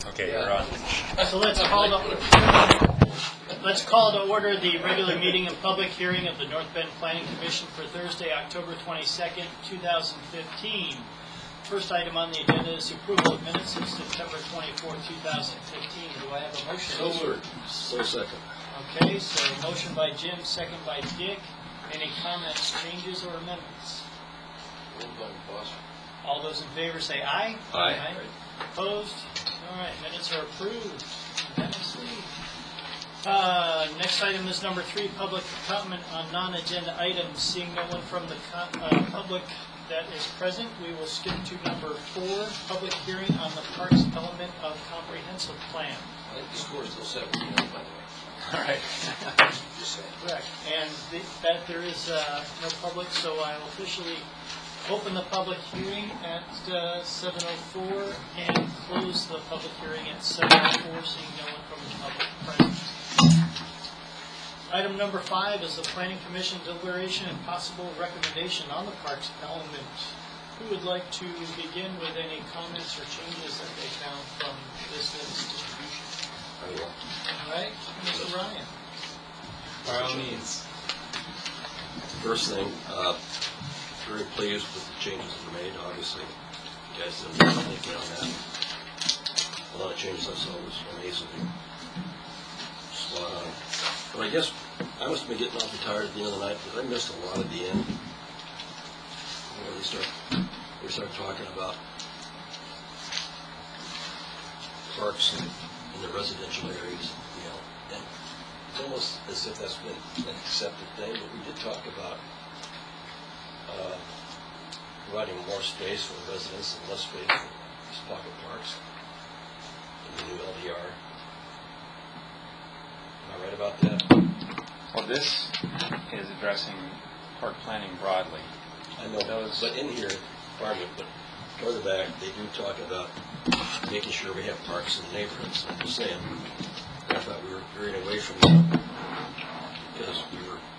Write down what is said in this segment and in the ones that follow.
Okay, you're on. So let's call to order the regular meeting and public hearing of the North Bend Planning Commission for Thursday, October 22nd, 2015. First item on the agenda is the approval of minutes of September 24, 2015. Do I have a motion? So moved. So second. Okay, so motion by Jim, second by Dick. Any comments, changes, or amendments? All those in favor say aye. Aye. Opposed? All right, minutes are approved. Next item is number 3, public comment on non-agenda items. Seeing no one from the public that is present, we will skip to number 4, public hearing on the parks element of comprehensive plan. I think the score is still 17, by the way. All right. Just saying. Correct. And that there is no public, so I will officially open the public hearing at 7:04 and close the public hearing at 7:04, seeing no one from the public present. Item number 5 is the Planning Commission deliberation and possible recommendation on the parks element. Who would like to begin with any comments or changes that they found from this distribution? I will. All right, Mr. Ryan. By all means. First thing, very pleased with the changes that were made. Obviously, you guys did a lot of thinking on that. A lot of changes I saw was amazingly spot on. But I guess I must have been getting awfully tired at the end of the night because I missed a lot at the end. Where they start talking about parks in the residential areas, and it's almost as if that's been an accepted thing. But we did talk about providing more space for residents and less space for these pocket parks in the new LDR. Am I right about that? Well, this is addressing park planning broadly. I know, but in here, pardon me, but further back, they do talk about making sure we have parks in the neighborhoods. I'm just saying, I thought we were veering away from that because we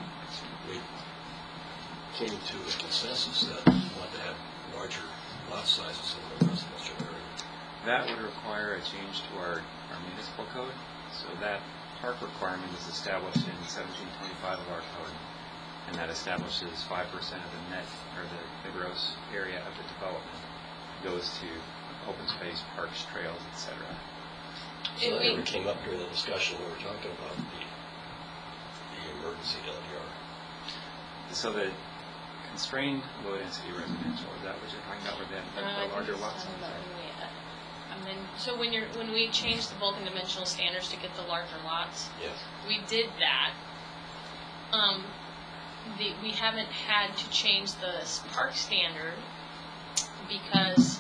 came to a consensus that we wanted to have larger lot sizes in the residential area. That would require a change to our municipal code. So that park requirement is established in 1725 of our code, and that establishes 5% of the net or the gross area of the development goes to open space, parks, trails, etc. So that never came up during the discussion when we were talking about the emergency LDR. So the constrained low density residential, is that what you're talking about with the larger lots? So when we changed the bulk and dimensional standards to get the larger lots, yes, we did that. We haven't had to change the park standard because,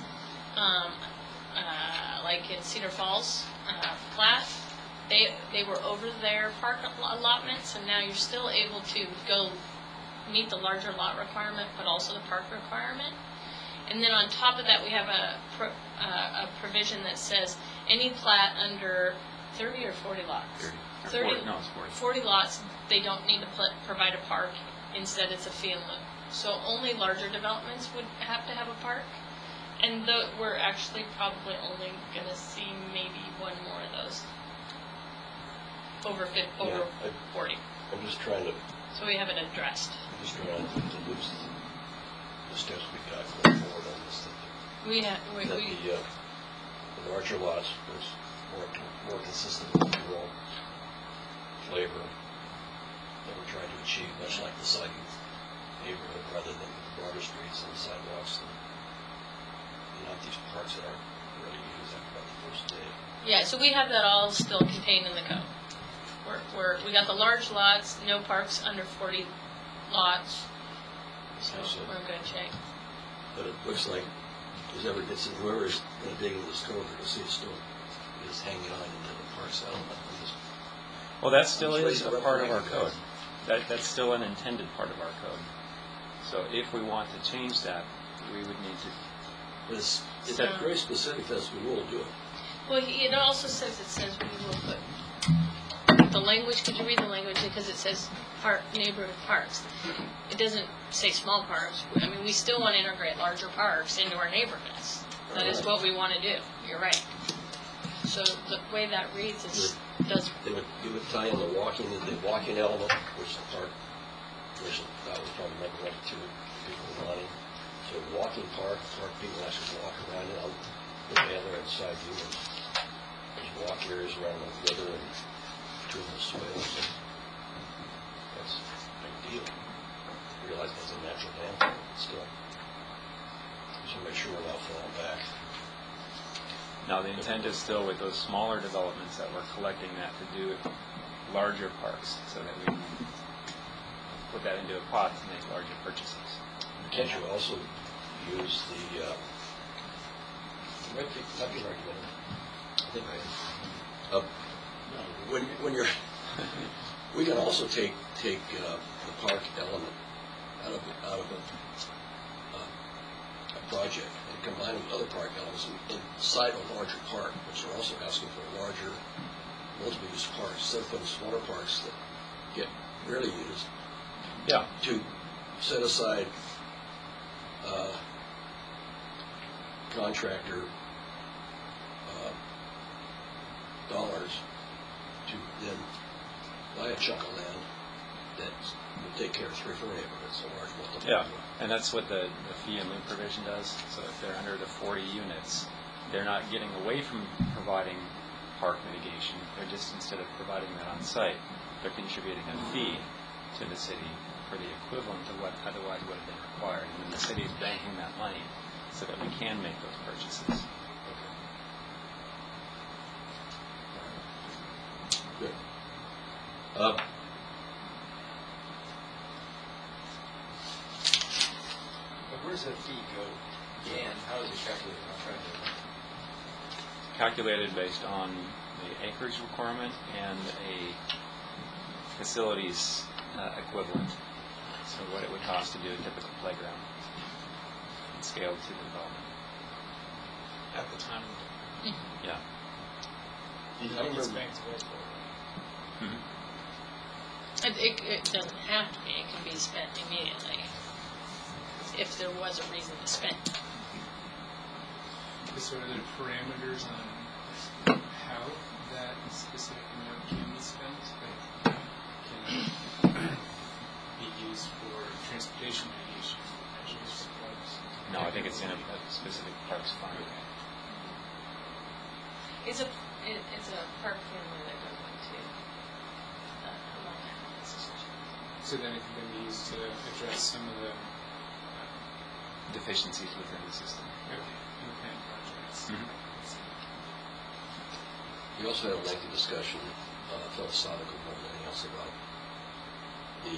like in Cedar Falls, Platte, they were over their park allotments, and now you're still able to go meet the larger lot requirement, but also the park requirement. And then on top of that, we have a provision that says any plat under 30 or 40 lots. 30. No, it's 40 lots, they don't need to provide a park. Instead, it's a fee and lieu. So only larger developments would have to have a park. And we're actually probably only going to see maybe one more of those over 40. I'm just trying to. So we have it addressed. I'm just trying to lose the steps we've got going forward on this thing. The larger lots was more consistent with the overall flavor that we're trying to achieve, much like the site neighborhood, rather than broader streets and sidewalks and not these parks that aren't really used after about the first day. Yeah, so we have that all still contained in the code. We got the large lots, no parks under 40 lots. So we're in good shape. But it looks like whoever is going to dig into this code, they're going to see it still is hanging on into the parks element. Well, that still is a part of our code. That's still an intended part of our code. So if we want to change that, we would need to. But it's very specific that we will do it. Well, it also says we will put the language. Could you read the language? Because it says neighborhood parks. It doesn't say small parks. I mean, we still want to integrate larger parks into our neighborhoods. That is what we want to do. You're right. So the way that reads is, does, You would tie in the walking element, which the park commission, that was probably number 1 or 2 people with money. So walking park people actually walk around it. I'll put the other inside view. There's walk areas around the river and between the swales. That's a big deal. I realize that's a natural dam, but still. Just to make sure we're not falling back. Now, the intent is still with those smaller developments that we're collecting that to do larger parks, so that we can put that into a pot to make larger purchases. Can't you also use the, might be an argument, I think when you're, we can also take the park element out of a project and combine it with other park elements inside a larger park, which are also asking for larger, multiple-use parks, instead of putting smaller parks that get rarely used. Yeah. To set aside contractor dollars to then buy a chunk of land that will take care of 3 or 4 neighborhoods, a large multiple. Yeah, and that's what the fee and loop provision does. So if they're under the 40 units, they're not getting away from providing park mitigation. They're just, instead of providing that on site, they're contributing a fee to the city for the equivalent of what otherwise would have been required. And then the city is banking that money so that we can make those purchases. Good. But where does that fee go? And how is it calculated? I'm trying to. Calculated based on the acreage requirement and a facilities equivalent. So what it would cost to do a typical playground, and scaled to the development. At the time. Yeah. It gets banked away for. it doesn't have to be, it can be spent immediately, if there was a reason to spend. So are there parameters on how that specific amount can be spent? Like, can it be used for transportation mitigation, measures, clubs? No, I think it's in a specific parks fund. It's a park family that we're going to, along that. So then it can be used to address some of the Deficiencies within the system. planned projects. We also had a lengthy discussion, philosophical more than anything else, about the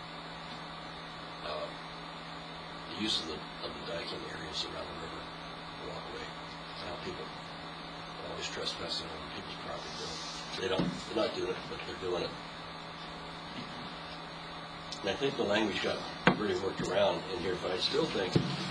use of the diking areas around the river walkway, and how people are always trespassing on people's property. They're not doing it, but they're doing it. And I think the language got really worked around in here, but I still think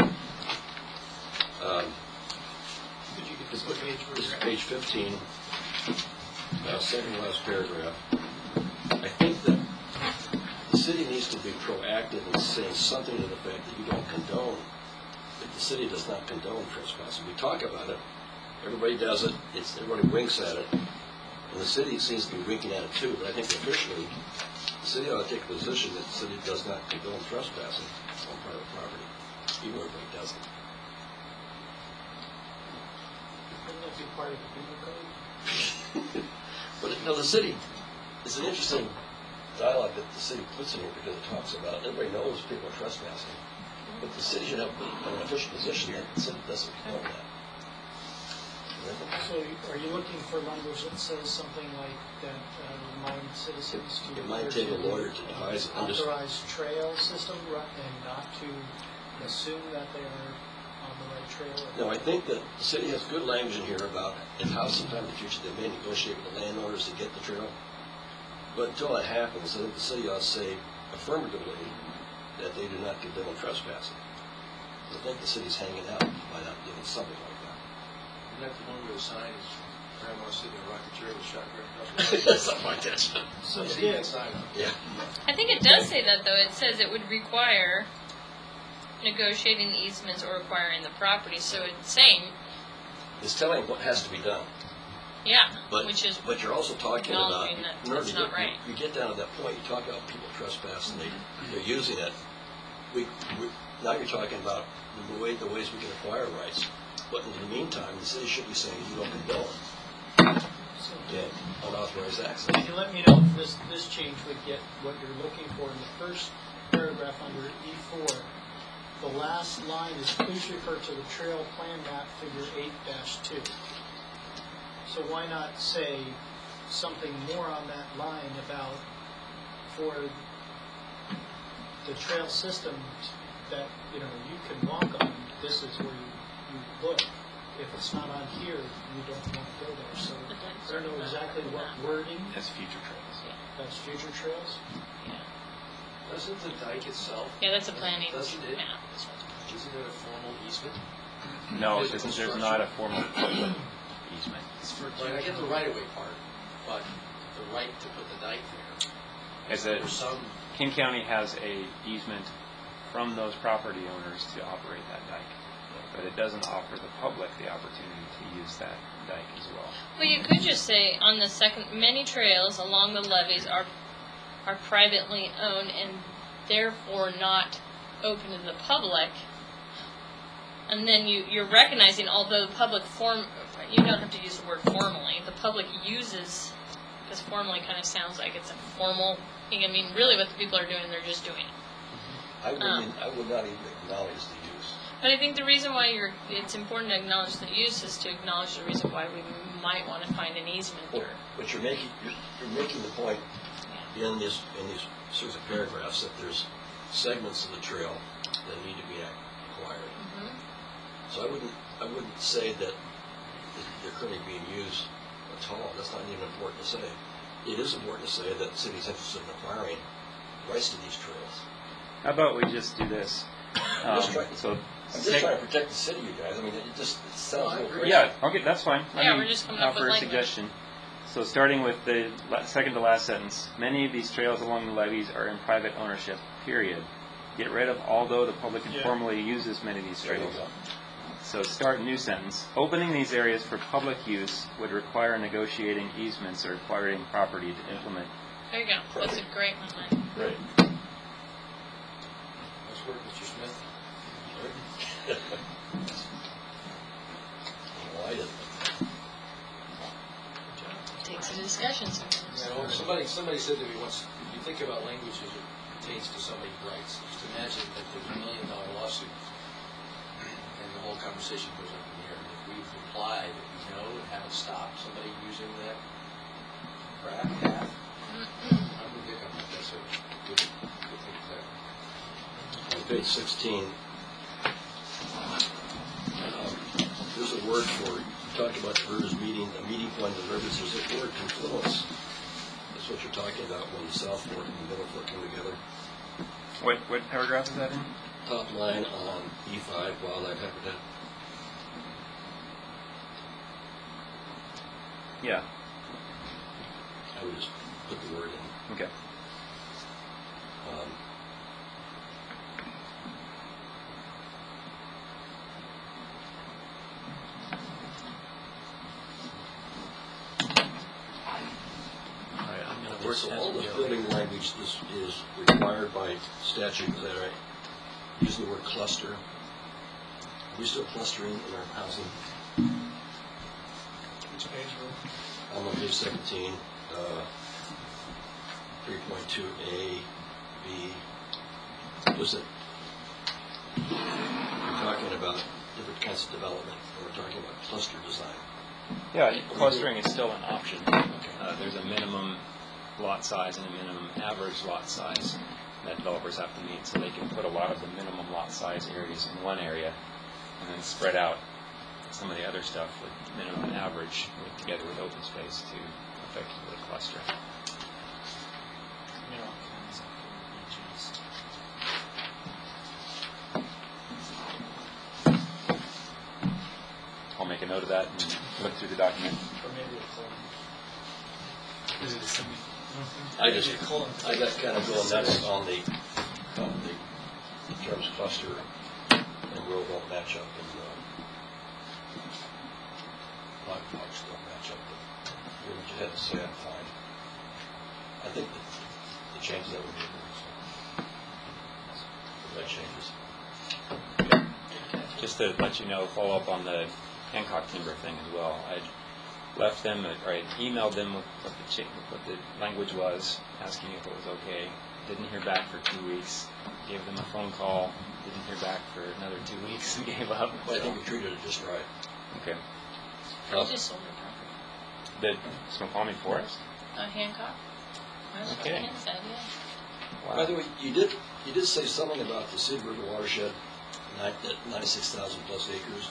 this is page 15, second to last paragraph. I think that the city needs to be proactive in saying something to the fact that you don't condone, that the city does not condone trespassing. We talk about it, everybody does it, everybody winks at it, and the city seems to be winking at it too, but I think officially, the city ought to take a position that the city does not condone trespassing on private property, even though everybody does it. Wouldn't that be part of the penal code? But the city, it's an interesting dialogue that the city puts in here because it talks about, everybody knows people are trespassing, but the city should have an official position that the city doesn't condone that. So are you looking for language that says something like that remind citizens to... It might take a lawyer to devise an authorized trail system and not to assume that they are on the right trail? No, I think that the city has good language in here about how sometime in the future they may negotiate with the landowners to get the trail. But until that happens, I think the city ought to say affirmatively that they do not condone trespassing. I think the city's hanging out by not doing something like that. Isn't that the one where the sign is Grandma sitting in a rocking chair with a shotgun? Something like that. So See yeah, that sign? Yeah. I think it does say that, though. It says it would require negotiating easements or acquiring the property, so it's saying, It's telling what has to be done. Yeah, But, which is but you're also talking about, acknowledging that in order it's to not get, right. you get down to that point, you talk about people trespass and they're using it. Now you're talking about the ways we can acquire rights. But in the meantime, the city should be saying you don't condone unauthorized access. Can you let me know if this change would get what you're looking for in the first paragraph under E4? The last line is please refer to the trail plan map figure 8-2. So why not say something more on that line about for the trail system that you can walk on, this is where you look. If it's not on here, you don't want to go there. So I don't know exactly what wording. As future trails. That's future trails. Doesn't the dike itself? Yeah, that's a planning Doesn't it? map. Isn't it a formal easement? No, Physical there's structure? not a formal public easement. Right, I get the right-of-way part, but the right to put the dike there. As a, There's some, King County has a easement from those property owners to operate that dike, but it doesn't offer the public the opportunity to use that dike as well. Well, you could just say on the second, many trails along the levees are privately owned and therefore not open to the public. And then you're recognizing, although the public you don't have to use the word formally, the public uses, because formally kind of sounds like it's a formal thing. I mean, really what the people are doing, they're just doing it. I would not even acknowledge the use. But I think the reason why it's important to acknowledge the use is to acknowledge the reason why we might want to find an easement or. But you're making the point in these sorts of paragraphs that there's segments of the trail that need to be acquired. Mm-hmm. So I wouldn't say that they're currently being used at all. That's not even important to say. It is important to say that the city's interested in acquiring rights to these trails. How about we just do this? I'm just trying to protect the city, you guys. I mean, it sounds a little crazy. Yeah, okay, that's fine. Yeah, we're just coming up with offer a language. suggestion. So starting with the second to last sentence, many of these trails along the levees are in private ownership, period. Get rid of although the public informally uses many of these There you trails. go. So start new sentence. Opening these areas for public use would require negotiating easements or acquiring property to implement. There you go. That's a great one. Right. Nice work, Mr. Smith. Well, I didn't. Takes a discussion sometimes. You know, somebody said to me once, if you think about language as it pertains to somebody's rights, just imagine that there's $1 million lawsuit and the whole conversation goes up in the air. If we've implied that we know and haven't stopped somebody using that crap path, I'm with Dick on that. That's a good thing to say. On page 16, there's a word for, you talked about the rivers meeting, a meeting point of the rivers, there's a word confluence. That's what you're talking about when the South Fork and the Middle Fork come together. What paragraph is that in? Top line on E5, wildlife habitat. Yeah. I would just put the word in. Okay. So all this building language is required by statute, is that right? Using the word cluster. Are we still clustering in our housing? Which page were? I'm on page 17, 3.2A, B. Was it? We're talking about different kinds of development, and we're talking about cluster design. Yeah, clustering is still an option. There's a minimum lot size and a minimum average lot size that developers have to meet, so they can put a lot of the minimum lot size areas in one area and then spread out some of the other stuff with minimum and average together with open space to effectively cluster. I'll make a note of that and look through the document. Or maybe a colon. Is it a semi? I got kind of going nuts on the terms cluster and rural won't match up, and lot parks don't match up with had to say I'm fine. I think the changes that we made, so, that changes. Just to let you know, follow up on the Hancock timber thing as well. I left them, or I emailed them what the language was, asking if it was okay. Didn't hear back for 2 weeks. Gave them a phone call. Didn't hear back for another 2 weeks and gave up. But I think we treated it just right. Okay. I just sold their property. The Snoqualmie Forest? Hancock. That's what Okay. Ken said, yeah. By the way, you did say something about the Cedar River watershed, 96,000 plus acres.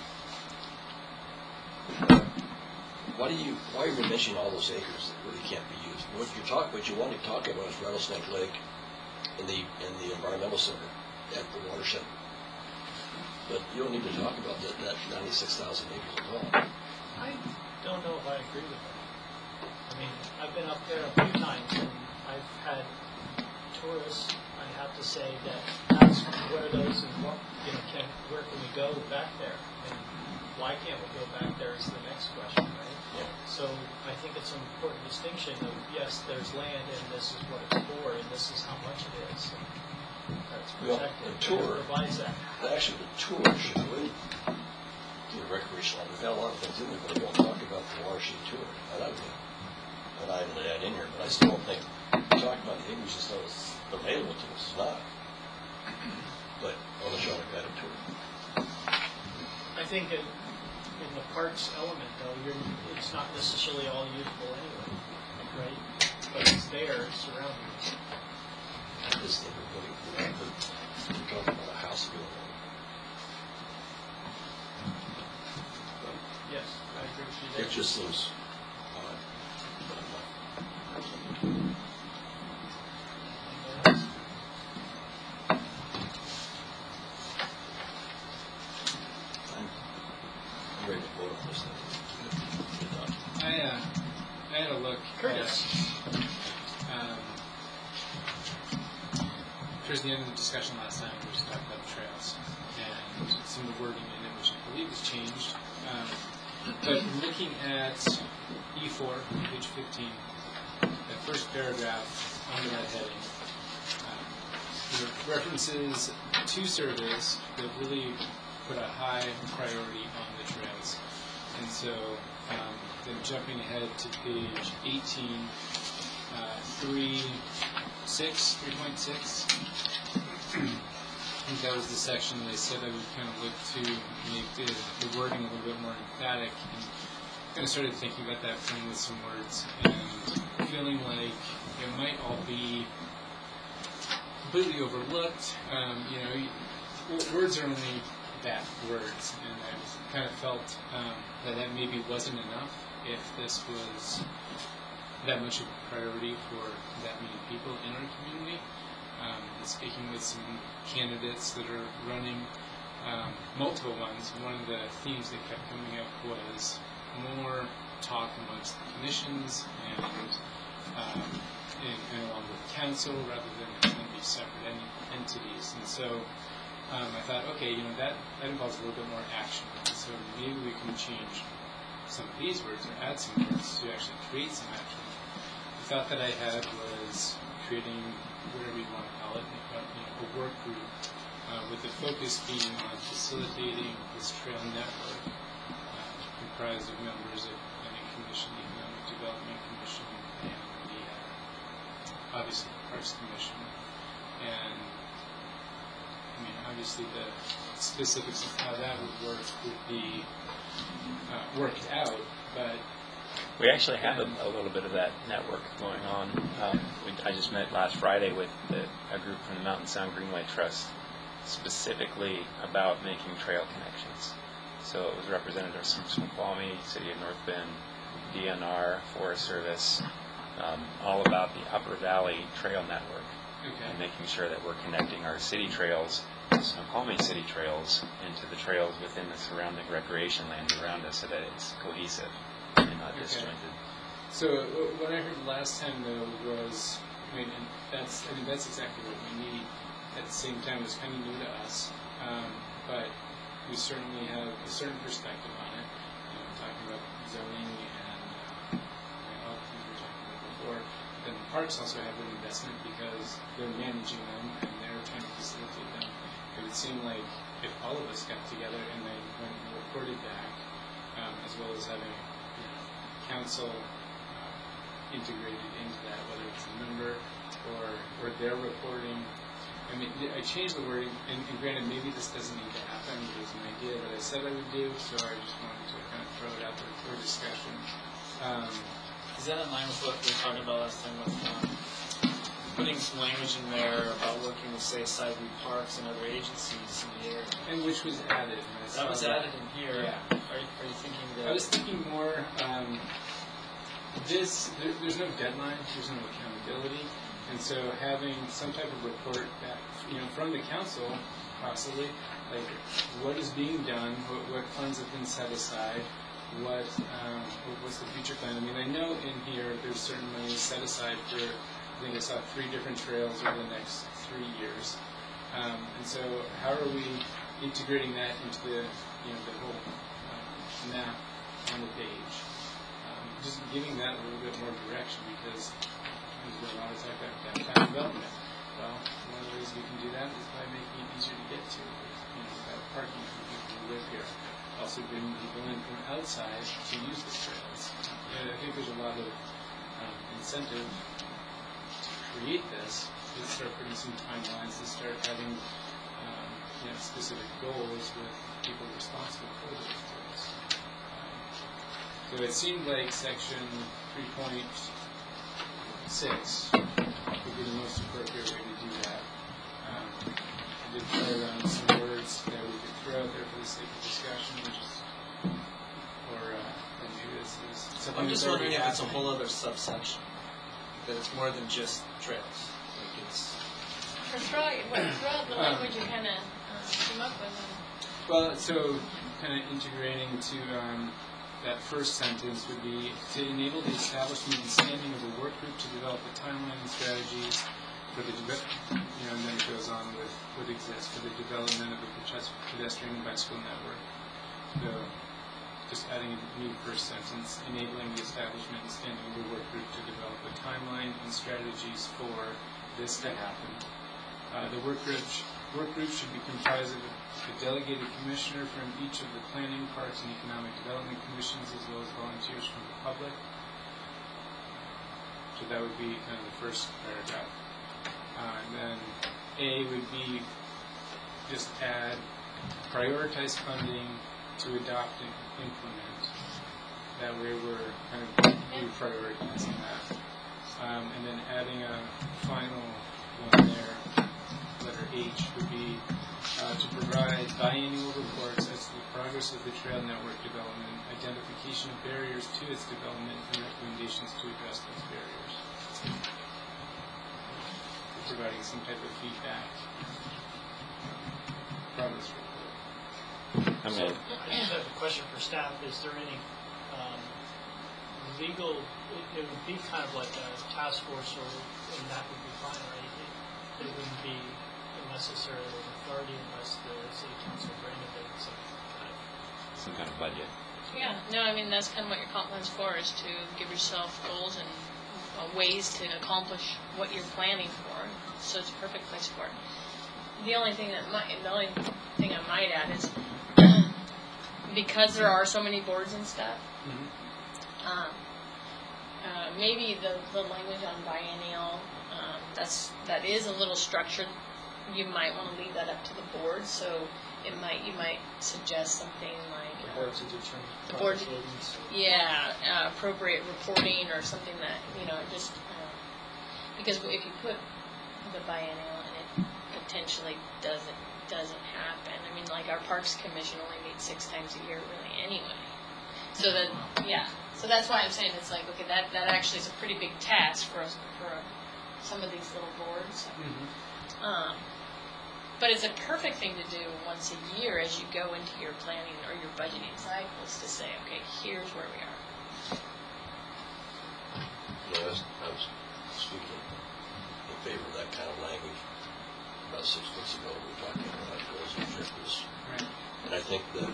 Why are you mentioning all those acres that really can't be used? What you want to talk about is Rattlesnake Lake in the environmental center at the watershed. But you don't need to talk about that 96,000 acres at all. I don't know if I agree with that. I mean, I've been up there a few times and I've had tourists. I have to say that that's where those and what, where can we go back there? And why can't we go back there is the next question, right? Yeah. So I think it's an important distinction of, yes, there's land and this is what it's for and this is how much it is. And that's Well, protected. the tour- It provides that. Actually, the tour should really do a recreational. We've got a lot of things in there, but we don't talk about the watershed tour. And I would an item to add in here, but I still don't think talking about the acres and stuff is available to us. It's not. But on the show, I've got a tour. I think in the parks element, though, it's not necessarily all usable anyway, right? But it's there, it's surrounding. I just think we're talking about a house building. Yes, I agree with you there. It just seems odd. I'm ready to vote on this thing. I had a look. Curtis. Towards the end of the discussion last time, we just talked about the trails and some of the wording in it, which I believe has changed. But looking at E4, page 15, that first paragraph under that heading, it references two surveys that really put a high priority on the trails. And so then jumping ahead to page 18, 3.6. I think that was the section they said I would kind of look to make the wording a little bit more emphatic, and kind of started thinking about that, playing with some words, and feeling like it might all be completely overlooked. Words are only that, words, and I kind of felt that maybe wasn't enough if this was that much of a priority for that many people in our community. Speaking with some candidates that are running multiple ones, one of the themes that kept coming up was more talk amongst the commissions and along with the council rather than these separate entities. And so I thought, okay, that involves a little bit more action. And so maybe we can change some of these words or add some words to actually create some action. The thought that I had was creating whatever you want to call it, a work group with the focus being on facilitating this trail network comprised of members of Planning Commission, the Economic Development Commission, and obviously the Parks Commission. And obviously the specifics of how that would work would be worked out, but We actually have a little bit of that network going on. I just met last Friday with a group from the Mountain Sound Greenway Trust specifically about making trail connections. So it was representatives from Snoqualmie, City of North Bend, DNR, Forest Service, all about the Upper Valley Trail Network. okay. And making sure that we're connecting our city trails, the Snoqualmie city trails, into the trails within the surrounding recreation land around us so that it's cohesive and not disjointed. So what I heard last time though was, and that's exactly what we need. At the same time, it's kind of new to us, but we certainly have a certain perspective on it. Talking about zoning and parks also have an investment because they're managing them and they're trying to facilitate them. It would seem like if all of us got together and then went and reported back, as well as having council integrated into that, whether it's a member or their reporting. I mean, I changed the wording, and granted, maybe this doesn't need to happen. It was an idea that I said I would do, so I just wanted to kind of throw it out there for discussion. Is that in line with what we were talking about last time with putting some language in there about working with, say, Sideview Parks and other agencies in the area? And which was added. And I saw That was added in here. Yeah. Are you thinking that? I was thinking more, there's no deadline, there's no accountability, and so having some type of report back, from the council, possibly, like what is being done, what funds have been set aside, what's the future plan. I mean, I know in here there's certain money set aside for, I think I saw 3 different trails over the next 3 years, and so how are we integrating that into the whole map on the page? Just giving that a little bit more direction, because there's been a lot of talk about downtown development. Well, one of the ways we can do that is by making it easier to get to, without parking for people who live here. Also bringing people in from outside to use the trails. And I think there's a lot of incentive to create this, to start putting some timelines, to start having specific goals with people responsible for those goals. So it seemed like section 3.6 would be the most appropriate way to do that. I did play around with some words that we could throw out there for the sake of discussion, or maybe this is something. I'm just that's wondering already if it's a happening. whole other subsection, that it's more than just trails. Like it's Throughout the language you kind of came up with. Well, so kind of integrating to that first sentence would be to enable the establishment and standing of a work group to develop a timeline and strategies for the, and then it goes on with what exists for the development of a pedestrian and bicycle network. So just adding a new first sentence, enabling the establishment and standing of a work group to develop a timeline and strategies for this to happen. The work group should be comprised of a delegated commissioner from each of the planning, parks, and economic development commissions, as well as volunteers from the public. So that would be kind of the first paragraph. And then A would be just add prioritize funding to adopt and implement. That way we're kind of reprioritizing that. And then adding a final one there, letter H, would be to provide biannual reports as to the progress of the trail network development, identification of barriers to its development, and recommendations to address those barriers. Providing some type of feedback. Progress report. I'm going to I just have a question for staff. Is there any legal, it would be kind of like a task force, and that would be fine, right? It wouldn't be necessarily an authority unless the city council granted it some kind of budget. Yeah, no, I mean, that's kind of what your comp plan's for, is to give yourself goals and ways to accomplish what you're planning for. So it's a perfect place for it. The only thing I might add is because there are so many boards and stuff, maybe the language on biennial, that is a little structured. You might want to leave that up to the board. So you might suggest something like the board to determine the board, proper cadence. appropriate reporting or something that just because if you put the biennial and it potentially doesn't happen. I mean, like our Parks Commission only meets 6 times a year, really, anyway. So that so that's why I'm saying it's like, okay, that actually is a pretty big task for us for some of these little boards. But it's a perfect thing to do once a year as you go into your planning or your budgeting cycles to say, okay, here's where we are. I was speaking in favor of that kind of language about 6 months ago. We were talking about goals and objectives. Right. And I think that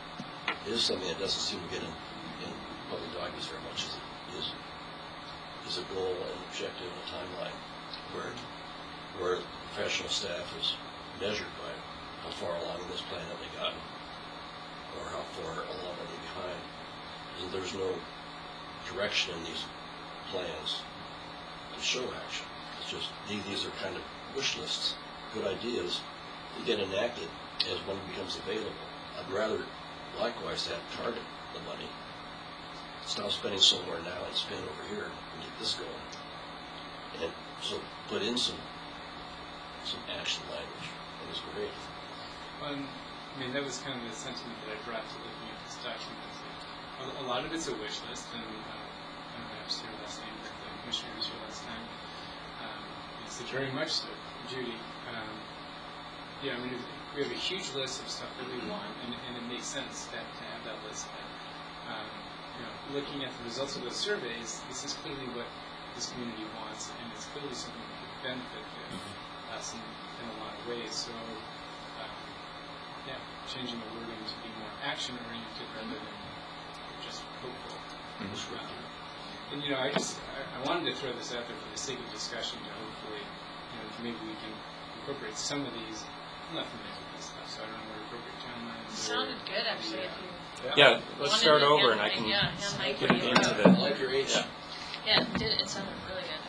it is something that doesn't seem to get in public documents very much, is is a goal and objective and a timeline, where professional staff is measured by how far along in this plan have they gotten, or how far along are they behind. And there's no direction in these plans to show action. It's just, these are kind of wish lists, good ideas that get enacted as one becomes available. I'd rather likewise have target the money. Stop spending somewhere now and spend over here and get this going. And so put in some action language. It was great. I mean, that was kind of the sentiment that I brought to looking at this document. A lot of it's a wish list, and I don't have to say her last name, but the commissioner was here last time. It's very much so, Judy. Yeah, I mean, we have a huge list of stuff that we want, and it makes sense to have that list. But, looking at the results of those surveys, this is clearly what this community wants, and it's clearly something that could benefit us in a lot of ways. So, changing the wording to be more action-oriented rather than just hopeful. And I wanted to throw this out there for the sake of discussion to hopefully, maybe we can incorporate some of these. I'm not familiar with this stuff, so I don't know what appropriate timelines. Sounded good, actually. Yeah, let's start over and I can Mike, get into the. I like your age. Yeah, it sounded really good.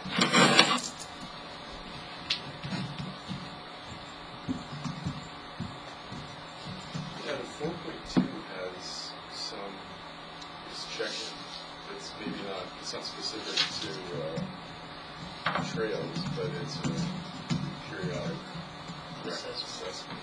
Yeah, the 4.2 has some, just checking, it's maybe not, it's not specific to trails, but it's a periodic assessment.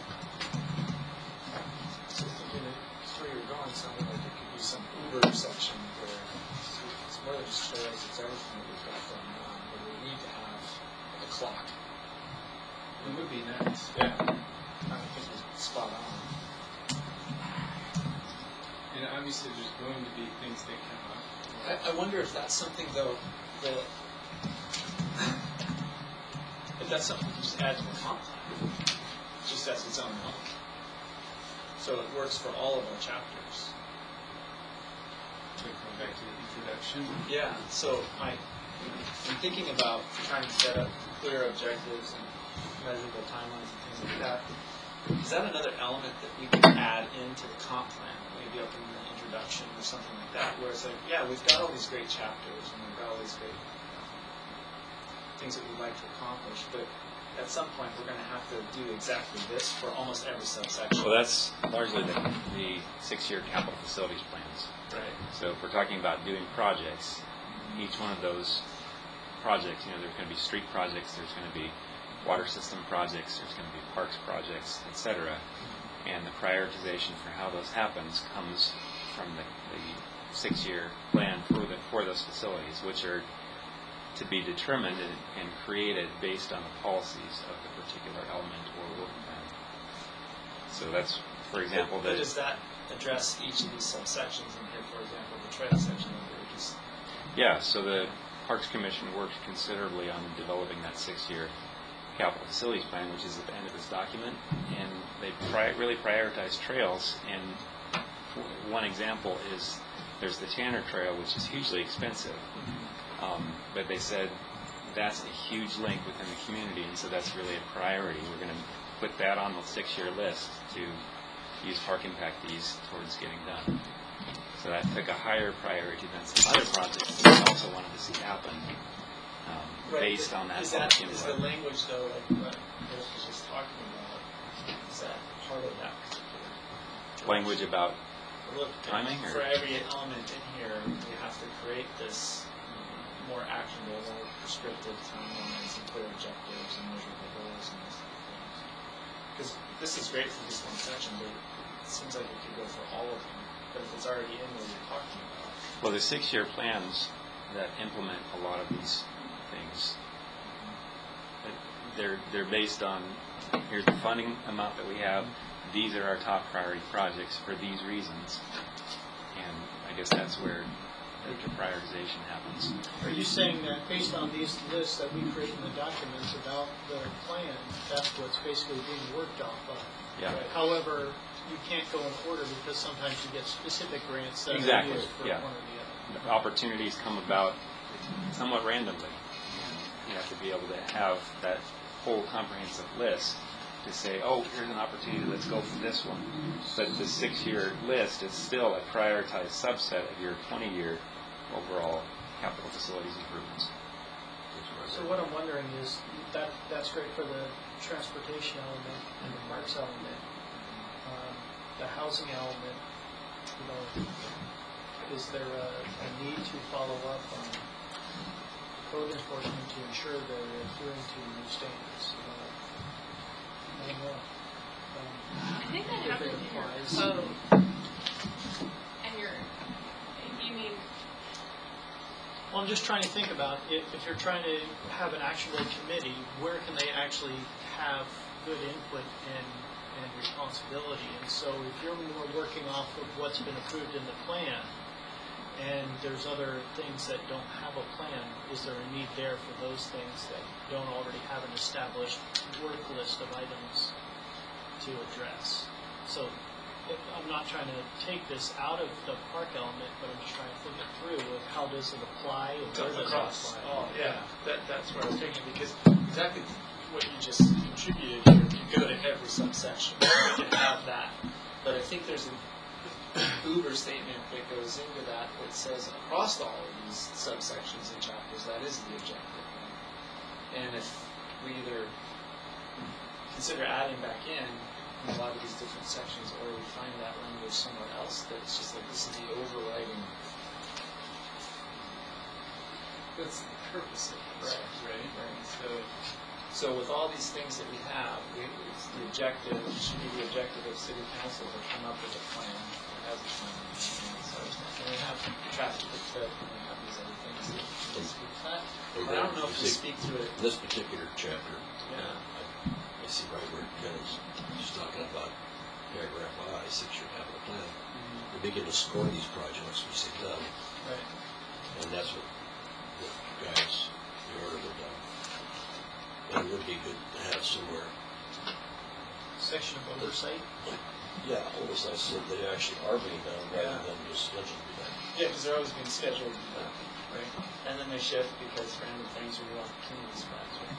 So thinking that where you're going sounded like it could be some Uber section where it's more than just trails, it's everything that we've got going on, where we need to have a clock. It would be nice. Yeah. I think it's spot on. And obviously, there's going to be things that come up. I wonder if that's something, though, that if that's something we can just add to the comp plan, just as its own note. So it works for all of our chapters. To go back to the introduction. Yeah, so I'm thinking about trying to set up clear objectives and measurable timelines and things like that. Is that another element that we can add into the comp plan, maybe up in the introduction or something like that, where it's like, yeah, we've got all these great chapters and we've got all these great things that we'd like to accomplish, but at some point we're going to have to do exactly this for almost every subsection. Well, that's largely the 6-year capital facilities plans. Right. So if we're talking about doing projects, each one of those projects, there's going to be street projects, there's going to be water system projects, there's going to be parks projects, etc. And the prioritization for how those happens comes from the 6-year plan for those facilities, which are to be determined and created based on the policies of the particular element or work plan. So that's, for example, but does that address each of these subsections in here, for example, the trail section that we were just... Yeah, so the Parks Commission worked considerably on developing that 6-year capital facilities plan, which is at the end of this document, and they really prioritize trails. And one example is there's the Tanner Trail, which is hugely expensive, but they said that's a huge link within the community, and so that's really a priority. We're going to put that on the 6-year list to use park impact fees towards getting done. So that took a higher priority than some other projects that we also wanted to see happen. Based on that. Is the language, though, like what Chris was just talking about, is that part of that particular language about look, timing? For every element in here, we have to create this more actionable, more prescriptive timelines and clear objectives and measurable goals and these things. Because this is great for this one section, but it seems like it could go for all of them. But if it's already in what you're talking about. Well, the 6-year plans that implement a lot of these things, they're based on, here's the funding amount that we have, these are our top priority projects for these reasons, and I guess that's where the prioritization happens. Are you saying that based on these lists that we create in the documents about the plan, that's what's basically being worked off of? Yeah. Right. However, you can't go in order because sometimes you get specific grants that are Exactly. used for Yeah. one or the other. The opportunities come about somewhat randomly. You have to be able to have that whole comprehensive list to say, oh, here's an opportunity, let's go for this one. But the 6-year list is still a prioritized subset of your 20-year overall capital facilities improvements. So what I'm wondering is, that's great for the transportation element and the parks element. The housing element, is there a need to follow up on code enforcement to ensure they're adhering to new standards? I don't know. I think that If it happens in your applies. code. And you mean, Well, I'm just trying to think about if you're trying to have an actionable committee, where can they actually have good input and responsibility? And so if you're more working off of what's been approved in the plan, and there's other things that don't have a plan, is there a need there for those things that don't already have an established work list of items to address? So I'm not trying to take this out of the park element, but I'm just trying to think it through of how does it apply and where does it Across. apply. Oh, yeah, that's what I was thinking, because exactly what you just contributed here, you go to every subsection, you can have that. But I think there's an Uber statement that goes into that says across all of these subsections and chapters, that is the objective. And if we either consider adding back in a lot of these different sections, or we find that language somewhere else that's just like, this is the overriding. That's the purpose of this, right? So with all these things that we have, it's the objective, it should be the objective of city council to come up with a plan that has a plan. And we have traffic to and we have these other things that speak to that. But I don't know if we speak to it. In this particular chapter, Yeah. I see right where Kevin's just talking about paragraph I, 6-year capital plan. We begin to score these projects, we say done, Right. and that's what the guys, the order they're done. And it would be good to have somewhere, Section of oversight. yeah, oversight, so they actually are being done rather than just scheduled to be done. Yeah, because they're always being scheduled, right? And then they shift because random things are on community spreads, right?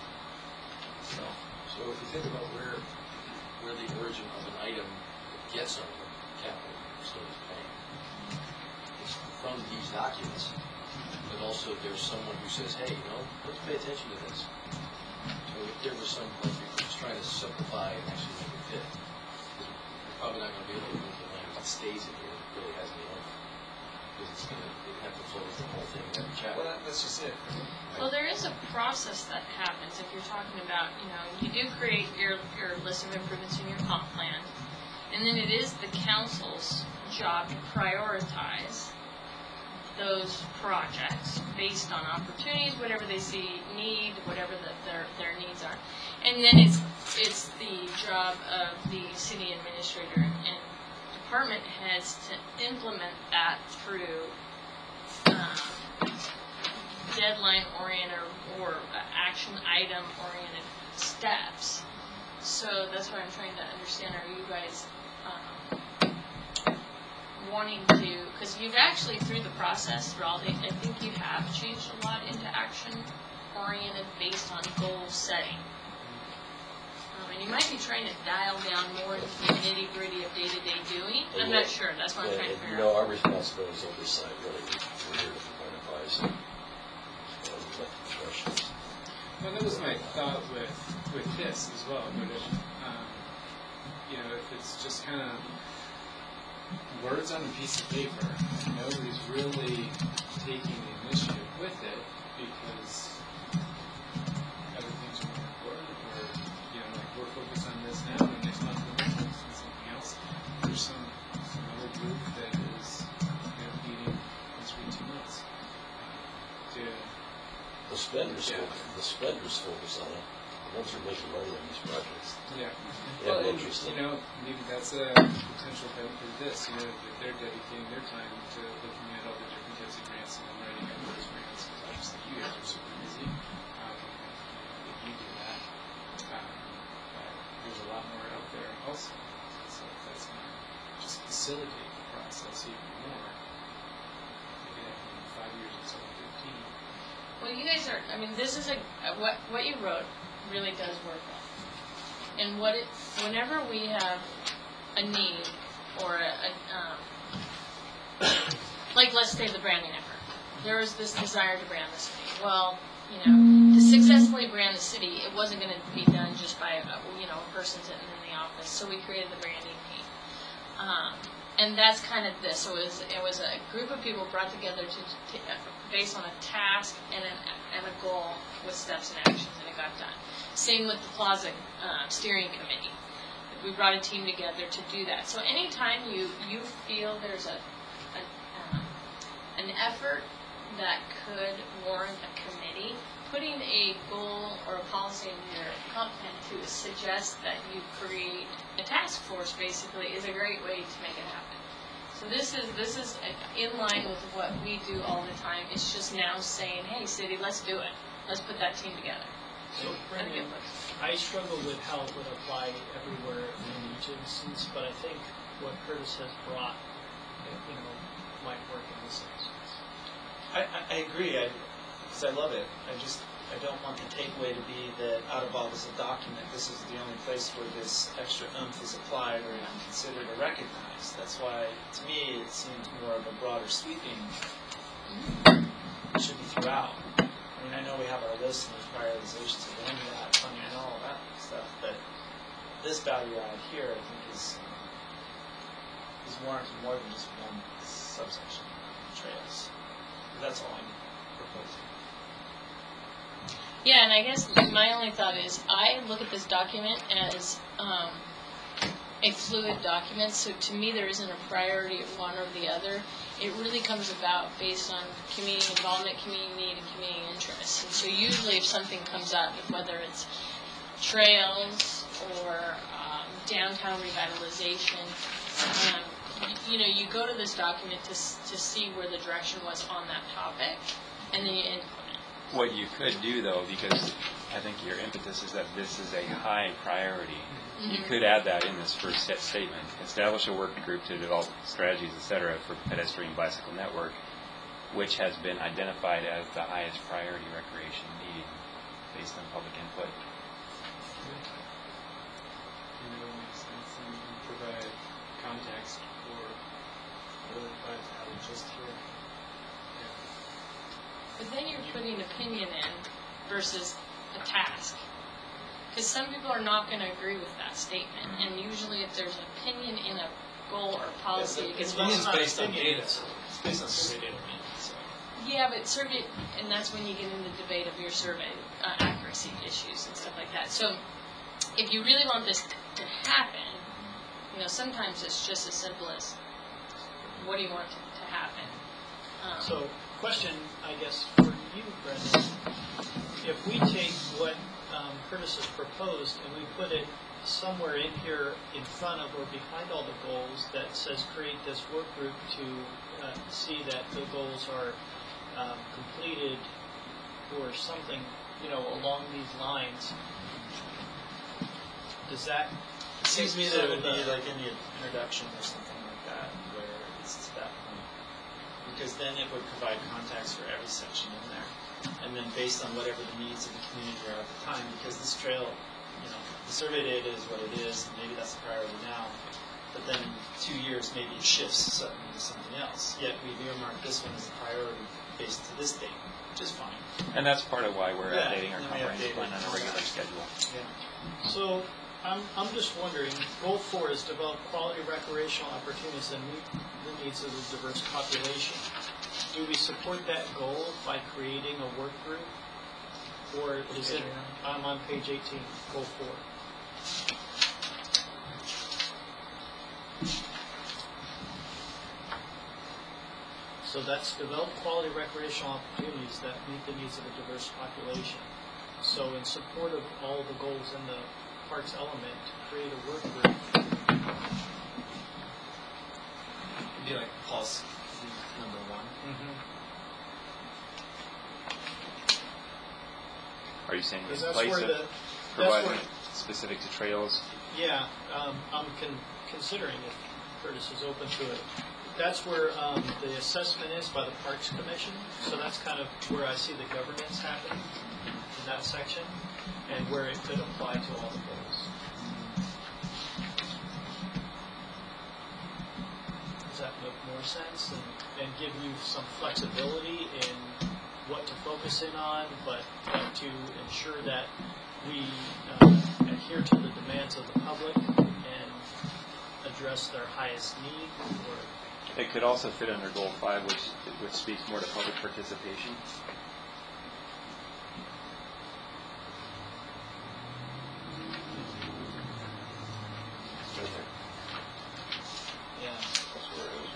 So if you think about where the origin of an item gets on the capital facilities plan, it's from these documents, but also there's someone who says, hey, let's pay attention to this. So if there was some, like you're just trying to simplify and actually make it fit, because we're probably not going to be able to move the language that stays in here that really has any element. Because it's going to have to flow with the whole thing in every chapter. Well, that's just it. well, there is a process that happens if you're talking about, you do create your list of improvements in your comp plan, and then it is the council's job to prioritize those projects based on opportunities, whatever they see need, whatever their needs are, and then it's the job of the city administrator and department heads to implement that through deadline-oriented or action item-oriented steps. So that's what I'm trying to understand. Are you guys wanting to, because you've actually, through the process, Raleigh, I think you have changed a lot into action-oriented based on goal setting. And you might be trying to dial down more into the nitty-gritty of day-to-day doing. I'm not sure. That's what I'm trying to figure out. Our responsibility is oversight, really. We're here to provide advice and let the professionals. Well, that was my thought with this as well. But if, if it's just kind of words on a piece of paper, and nobody's really taking the initiative with it because other things are more important, or we're focused on this now, and next month we're focused on something else. There's some other group that is meeting once every 2 months. The spenders focus on it. The ones who are making money on these projects. Yeah. They have Well, an interest in it. maybe that's a potential benefit of this, that they're dedicating their time to looking at all the different types of grants and then writing up those grants, because obviously you guys are super busy. If you do that, there's a lot more out there also. So if that's going to just facilitate the process even more, maybe that can be 5 years instead of 15. Well, you guys are, I mean, this is what you wrote really does work well. And whenever we have a need or like let's say the branding effort. There was this desire to brand the city. Well, to successfully brand the city, it wasn't going to be done just by a person sitting in the office. So we created the branding team, and that's kind of this. So it was a group of people brought together to based on a task and a goal with steps and actions, and it got done. Same with the Plaza steering committee. We brought a team together to do that. So anytime you feel there's an effort that could warrant a committee, putting a goal or a policy in your comp plan to suggest that you create a task force basically is a great way to make it happen. So this is in line with what we do all the time. It's just now saying, hey, city, let's do it. Let's put that team together. So, Brendan, I struggle with how it would apply everywhere in each instance, but I think what Curtis has brought, might work in this instance. I agree, because I love it. I don't want the takeaway to be that out of all this document, this is the only place where this extra oomph is applied or even considered or recognized. That's why, to me, it seems more of a broader sweeping. It should be throughout. I mean, I know we have our list and there's prioritizations of that, funding and all that stuff, but this value add here, I think, is warranted more than just one subsection trails. That's all I'm proposing. Yeah, and I guess my only thought is I look at this document as a fluid document, so to me there isn't a priority of one or the other. It really comes about based on community involvement, community need, and community interests. And so usually if something comes up, whether it's trails or downtown revitalization, you go to this document to see where the direction was on that topic, and then you implement. What you could do, though, because I think your impetus is that this is a high priority, you could add that in this first set statement. Establish a working group to develop strategies, etc., for pedestrian bicycle network, which has been identified as the highest priority recreation need based on public input. It makes sense, and you can provide context for just here. But then you're putting opinion in versus a task. Because some people are not going to agree with that statement. And usually if there's an opinion in a goal or policy, it gets Opinion's not based on opinion, data. It's based on survey data. So. Yeah, but survey, and that's when you get into the debate of your survey accuracy issues and stuff like that. So if you really want this to happen, sometimes it's just as simple as, what do you want to happen? So, question, I guess, for you, Brendan. If we take what Curtis has proposed and we put it somewhere in here in front of or behind all the goals that says create this work group to see that the goals are completed or something, along these lines, does that... It seems to me that it would be like in the introduction or something like that, where it's to that point. Because then it would provide context for every section in there. And then based on whatever the needs of the community are at the time, because this trail, the survey data is what it is, and maybe that's the priority now. But then in 2 years, maybe it shifts suddenly to something else. Yet we've earmarked this one as a priority based to this date, which is fine. And that's part of why we're Yeah, updating our and we comprehensive update plan on a regular schedule. Yeah. So I'm just wondering, goal 4 is develop quality recreational opportunities and meet the needs of the diverse population. Do we support that goal by creating a work group? Or is it, I'm on page 18, goal 4. So that's develop quality recreational opportunities that meet the needs of a diverse population. So in support of all the goals in the parks element, to create a work group. It'd be like Paul's number 1. Are you saying in Because that's place where of providing specific to trails? yeah, I'm considering if Curtis is open to it. that's where the assessment is by the Parks Commission. So that's kind of where I see the governance happening in that section, and where it could apply to all the goals. Does that make more sense and give you some flexibility in what to focus in on, but to ensure that we adhere to the demands of the public and address their highest need? Or It could also fit under Goal 5, which speaks more to public participation. yeah. That's where it is.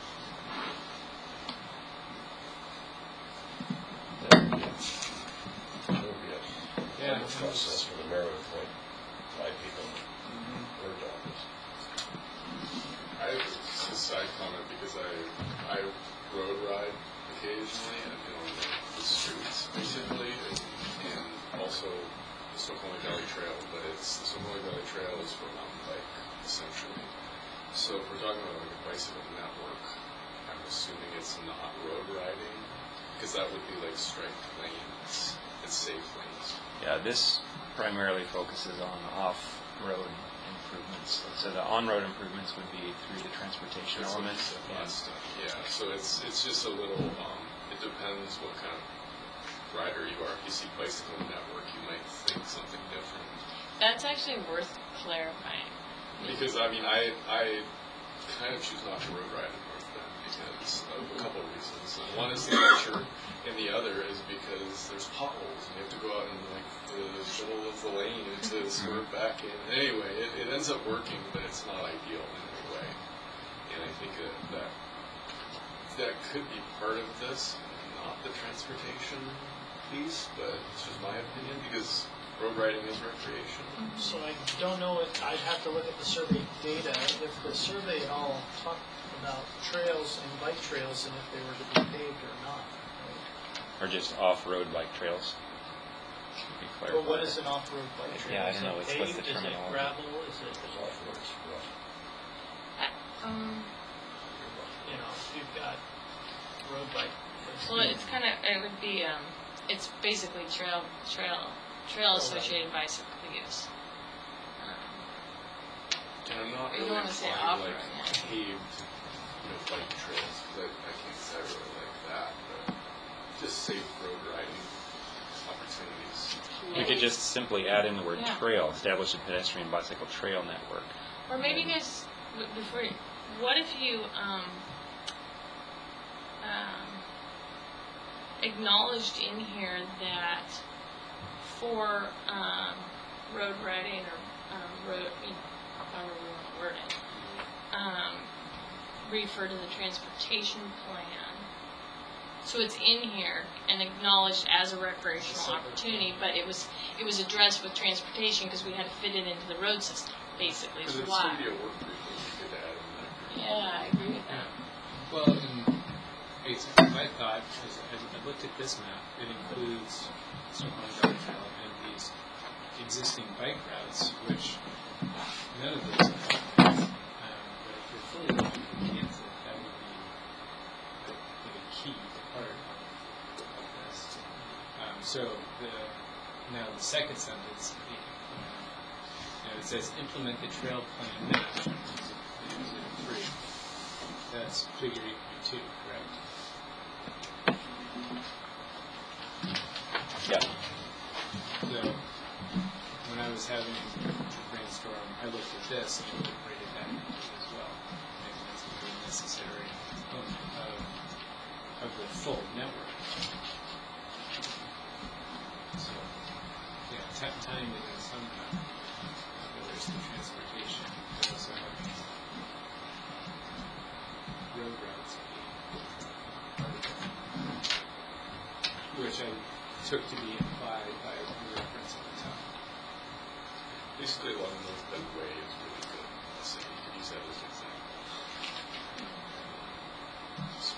Yeah. Process for the mayor to appoint 5 people in her office. I have just a side comment because I road ride occasionally and on the streets basically, and also the Snoqualmie Valley Trail, but the Snoqualmie Valley Trail is for mountain bike essentially. So if we're talking about like a bicycle network, I'm assuming it's not road riding, because that would be like striped lanes and safe lanes. Yeah, this primarily focuses on off-road improvements. So the on-road improvements would be through the transportation That's what you elements. said last time. Yeah, so it's just a little, it depends what kind of rider you are. If you see bicycle network, you might think something different. That's actually worth clarifying. Because, I mean, I kind of choose not to road ride in North Bend because of a couple of reasons. One is the nature, and the other is because there's potholes, and you have to go out in, like, the middle of the lane to swerve back in. Anyway, it ends up working, but it's not ideal in any way. And I think that could be part of this, not the transportation piece, but it's just my opinion, because road riding is recreation. So I don't know if, I'd have to look at the survey data, if the survey all talked about trails and bike trails and if they were to be paved or not. Or just off-road bike trails. Should be Well, what clarified. is an off-road bike trail? Yeah, I don't know. Is it What's the paved? Is it terminology? gravel? Is it, It's off-road, it's rough. you know, if you've got road bike. Well, it's kind of, it would be, it's basically trail associated bicycle use. And I'm not You really don't wanna say inclined to, off-road, like yeah. paved, bike trails, because I can't say I really like that, but just safe road riding opportunities. You could just simply add in the word Yeah. trail, establish a pedestrian bicycle trail network. Or maybe guys, before, what if you acknowledged in here that for road riding or road, however we want to word it, refer to the transportation plan. So it's in here and acknowledged as a recreational opportunity, but it was addressed with transportation because we had to fit it into the road system, basically. Because Is it's why. going to be a work group that you could add in there. Yeah, I agree with that. Well, and basically, my thought, as I looked at this map, it includes Snoqualmie Valley Trail and these existing bike routes, which none of those have. But if you're fully looking for Kansas, that would be the key part of this. So now the second sentence, it says implement the trail plan match, which is 3. That's figure 8.2, correct? Yeah. So when I was having a brainstorm, I looked at this and incorporated that into it as well. Maybe that's a very necessary component of the full network. So, yeah, tying it in somehow. Whether it's the transportation, but also having road routes be part of it. Which I took to be implied by the reference at the top. Basically, along North Bend Way is really good. So you could use that as an example. Just,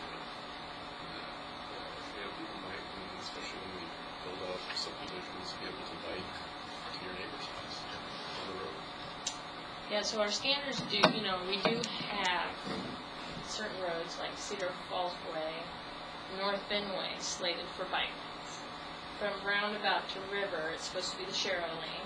people might, and especially when we build out subdivisions, be able to bike to your neighbor's house on the road. Yeah, so our standards do, we do have certain roads like Cedar Falls Way, North Bend Way, slated for bike lanes. From Roundabout to River, it's supposed to be the Sharrow Lane.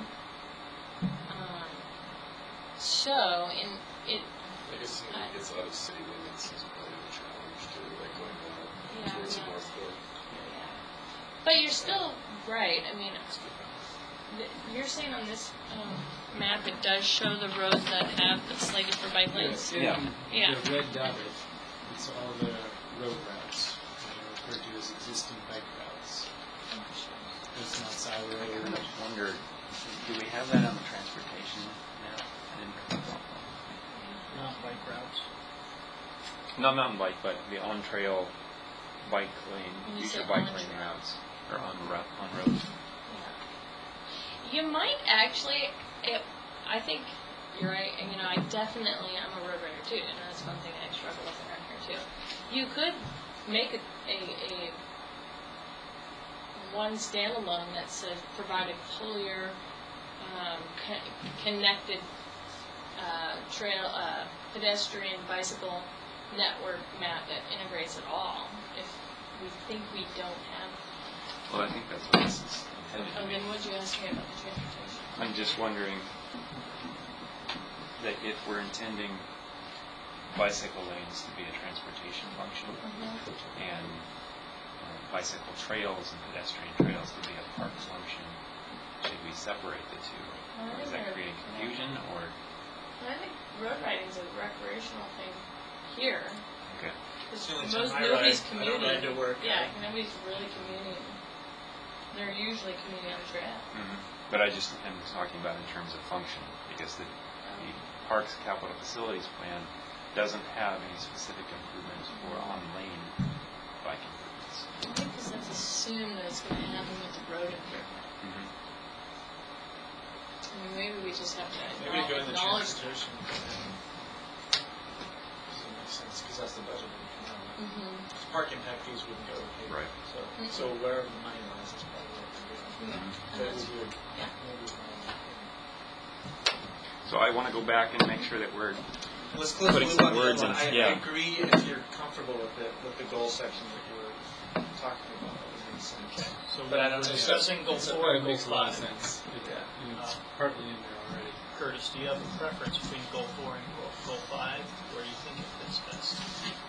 So, in it, I guess when it gets out of city limits is probably the challenge too, like going Yeah, towards the yeah. North Fork. but you're still right. I mean, you're saying on this map it does show the roads that have the slated for bike lanes. Yeah. Yeah. The red dotted, it's all the road routes, referred to as existing bike routes. It's not side I kind road. of wonder, do we have that on the transportation map? I didn't. Not bike routes. Not mountain bike, but the on-trail bike lane, When you future say bike on lane trail. routes, or on roads. You might actually, I think you're right, and I'm a road rider too, and that's one thing I struggle with around here too. You could make a one standalone that says provide a clear, connected trail, pedestrian, bicycle network map that integrates it all. If we think we don't have, Well, I think that's what this is intended to be. then what'd you ask me about the transportation? I'm just wondering that if we're intending bicycle lanes to be a transportation function and bicycle trails and pedestrian trails to be a park function, should we separate the two? Or is that creating confusion or? I think road riding's a recreational thing here. Okay. Because the only time most I nobody's ride. I commuting. don't ride to work. Yeah, nobody's really commuting. They're usually commuting on the trail. But I just am talking about in terms of function, because the Parks Capital Facilities Plan doesn't have any specific improvements for on-lane bike improvements. I think because that's assumed that it's going to happen with the road improvement. I mean, maybe we just have to Maybe go in the acknowledge. transportation. Does that make sense? Because that's the budget that we come out with. Park impact fees wouldn't go with paving. Right. So wherever the money lies, that's probably what we're doing. So it would be Yeah. maybe So I want to go back and make sure that we're Let's close the putting loop some on the words other one. in- I yeah. agree if you're comfortable with it, with the goal section that you were talking about. That was in sense. So But I don't we're know. discussing goal It's- 4 it and goal makes a lot of 5. sense. And it's partly in there already. Curtis, do you have a preference between goal 4 and goal 5? Where do you think it fits best?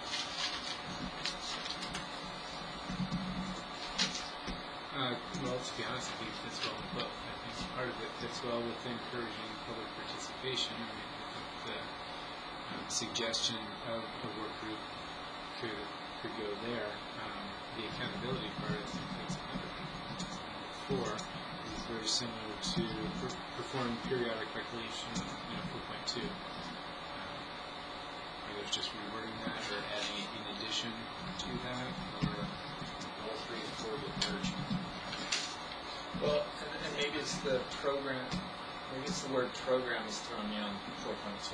Well, to be honest, I think it fits well with both. I think part of it fits well with encouraging public participation. I mean, I think the suggestion of a work group could go there. The accountability part, I think that's another number 4, is very similar to perform periodic recreation, 4.2. Whether it's just rewording that or adding it in addition to that, or all 3 and 4 get merged. Well, and maybe it's the program, maybe it's the word program is throwing me on 4.2.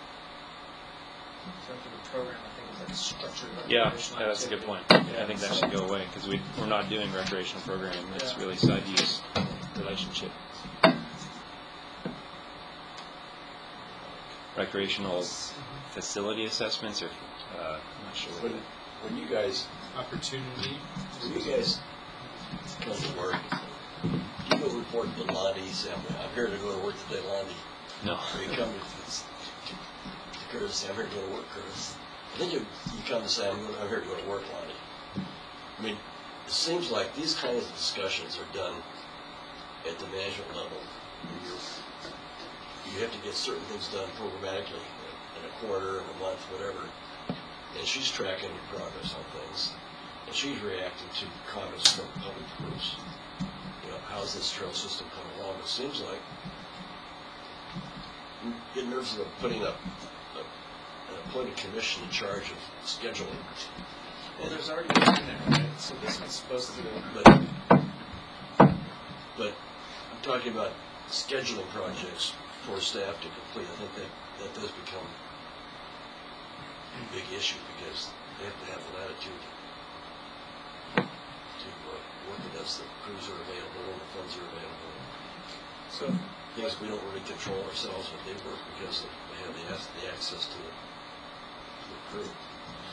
So for the program, I think it's like structured Yeah, recreational that's a good activity. point. I think that should go away because we're not doing recreational programming. It's Yeah. really side use relationship. Recreational facility assessments, or I'm not sure. What When you guys Opportunity. come to work, you go report to Lonnie, say, I'm here to go to work today, Lonnie. no. Or you come to Curtis, say, I'm here to go to work, Curtis. And then you come and say, I'm here to go to work, Lonnie. I mean, it seems like these kinds of discussions are done at the management level. You have to get certain things done programmatically in a quarter, in a month, whatever. And she's tracking your progress on things. And she's reacting to comments from public groups. How's this trail system coming along? It seems like you get nervous about putting an appointed commission in charge of scheduling. Well, there's already one in there, right? So this one's supposed to. But I'm talking about scheduling projects for staff to complete. I think that does become a big issue because they have to have the latitude to work with us. The crews are available and the funds are available. So Yes, we don't really control ourselves, but they work because they have the access to the crew.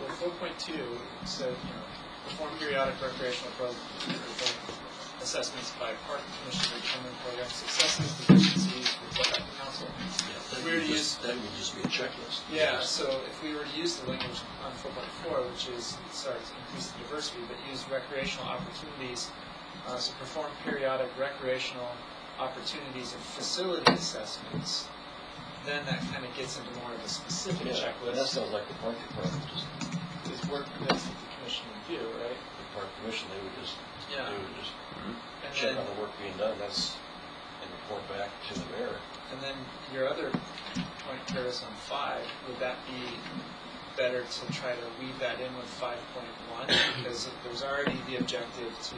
Well, 4.2 said, perform periodic recreational assessments by park commission to determine program successes, deficiencies, report back to council. That If we were to would use, just be a checklist. yeah, so if we were to use the language on 4.4, which is, sorry, to increase the diversity, but use recreational opportunities, so perform periodic recreational opportunities and facility assessments, then that kind of gets into more of a specific That checklist. sounds like the park department, just Is work that's what the commission would do, right? the park commission, they would just Yeah. check And on then, the work being done, and report back to the mayor. and then your other point, Curtis, on 5, would that be better to try to weave that in with 5.1? Because there's already the objective to,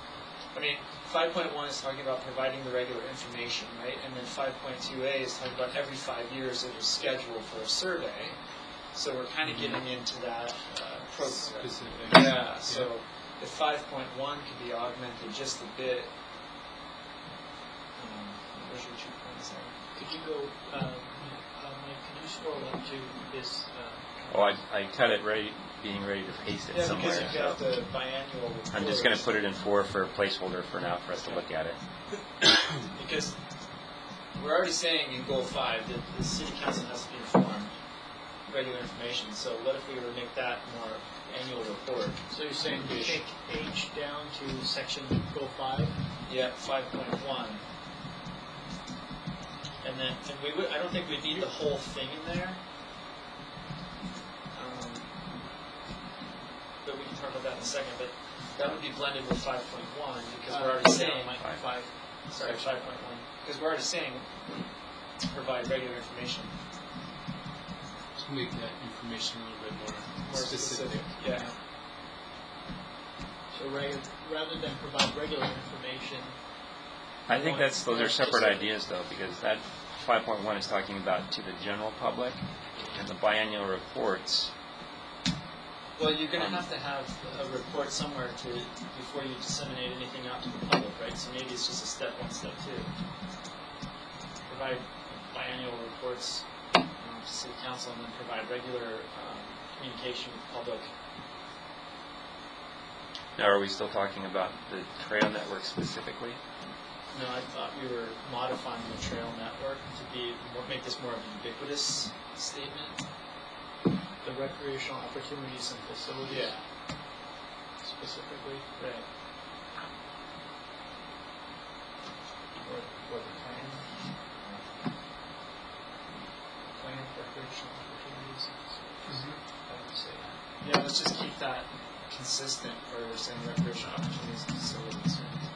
5.1 is talking about providing the regular information, right? And then 5.2a is talking about every 5 years there's a schedule for a survey. So we're kind of getting into that program. Specific. Yeah, so if 5.1 could be augmented just a bit, where's your 2 points there? Could you go, Mike, can you scroll up to this? Oh, I cut it being ready to paste it Yeah, somewhere. because you've got so the biannual report. I'm just going to put it in 4 for a placeholder for now for us to look at it. Because we're already saying in goal 5 that the city council has to be informed, regular information. So what if we were to make that more annual report? So you're saying to take H down to section goal 5? Yeah, 5.1. And then, I don't think we'd need the whole thing in there. But we can talk about that in a second. But that would be blended with 5.1 because we're already saying, 5.1. Because we're already saying provide regular information. To make that information a little bit more Specific. Yeah. So rather than provide regular information, I think those are separate ideas though, because that 5.1 is talking about to the general public, and the biannual reports. Well, you're going to have a report somewhere before you disseminate anything out to the public, right? So maybe it's just a step 1, step 2. Provide biannual reports to city council, and then provide regular communication with the public. Now, are we still talking about the trail network specifically? No, I thought we were modifying the trail network to make this more of a ubiquitous statement. the recreational opportunities and facilities specifically, Right. or the plan of recreational opportunities and facilities. I would say that. Yeah, let's just keep that consistent where we're saying recreational opportunities and facilities.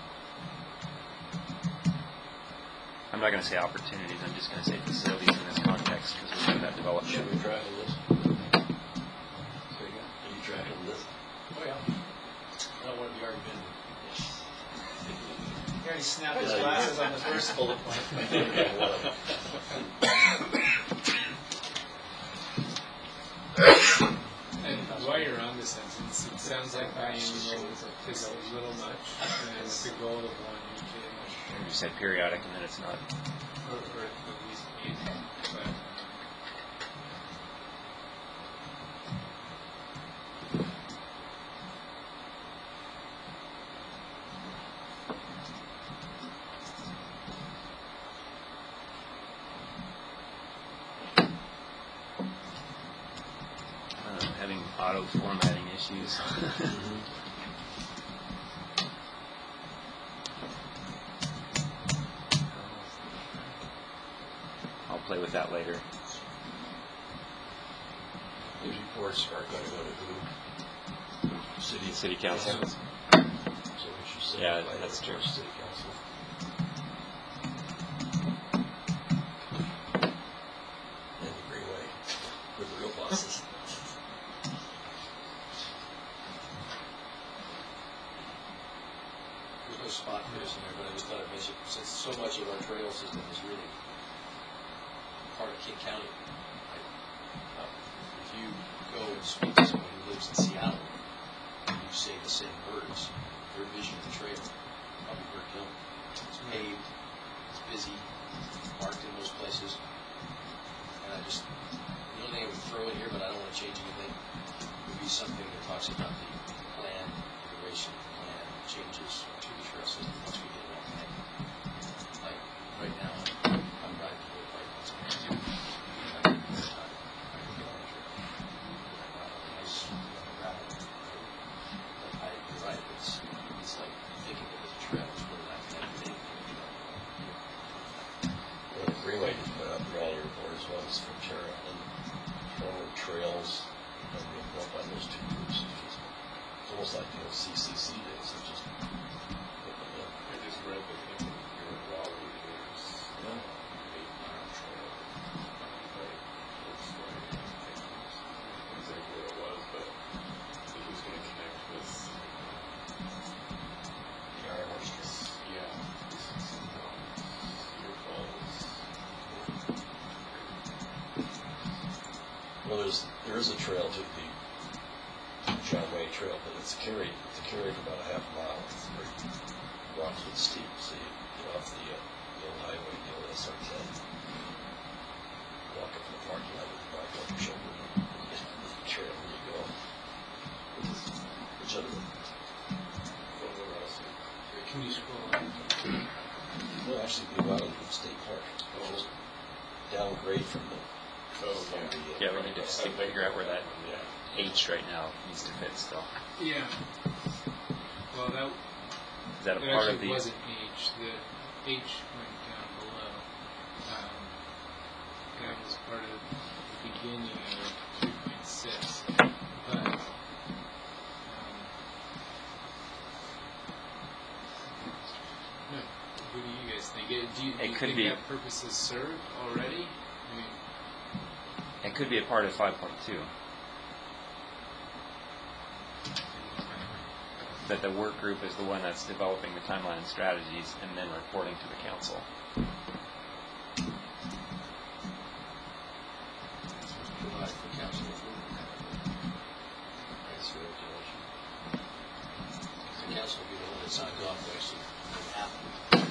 Mm-hmm. I'm not going to say opportunities, I'm just going to say facilities in this context because we have that developed. Should we tracking this? Are you tracking this? Oh, yeah. I don't want to be already been. He already snapped his glasses on the first bullet point. And while you're on the sentence, it sounds like biannual is a little much, and it's a goal of 1 usually, You said periodic and then it's not. or at least 8. But Having auto formatting issues. I'll play with that later. These reports are going to go to who? City council. So we should say Yeah, by that's the true. City council. And the Greenway with the real bosses. There's no spot for this in there, but I just thought I'd mention, since so much of our trail system is really part of King County. If you go and speak to someone who lives in Seattle, and you say the same words, their vision of the trail probably very different. It's paved, it's busy, marked in most places. And the only thing I would throw in here, but I don't want to change anything, would be there is a trail to the John Wayne Trail, but it's carried for about a half a mile. It's very rocks with steep, so you get off the old highway, the old SR10. Walk up to the parking lot with the bike on your shoulder. The trail where you go. Which other one? Can you scroll on? Well, actually, be out of the state park. Just downgrade from the. Yeah, we need to figure out where that H right now needs to fit still. Yeah. Well, that Is that a it part of actually the? wasn't H. The H went down below. That was part of the beginning of 3.6. But no. What do you guys think? Do you It could think be. that purpose is served already? I mean, It could be a part of 5.2. That the work group is the one that's developing the timeline and strategies and then reporting to the council. Provide for council approval. That's the regulation. The council will be the one that signs off to actually make it happen.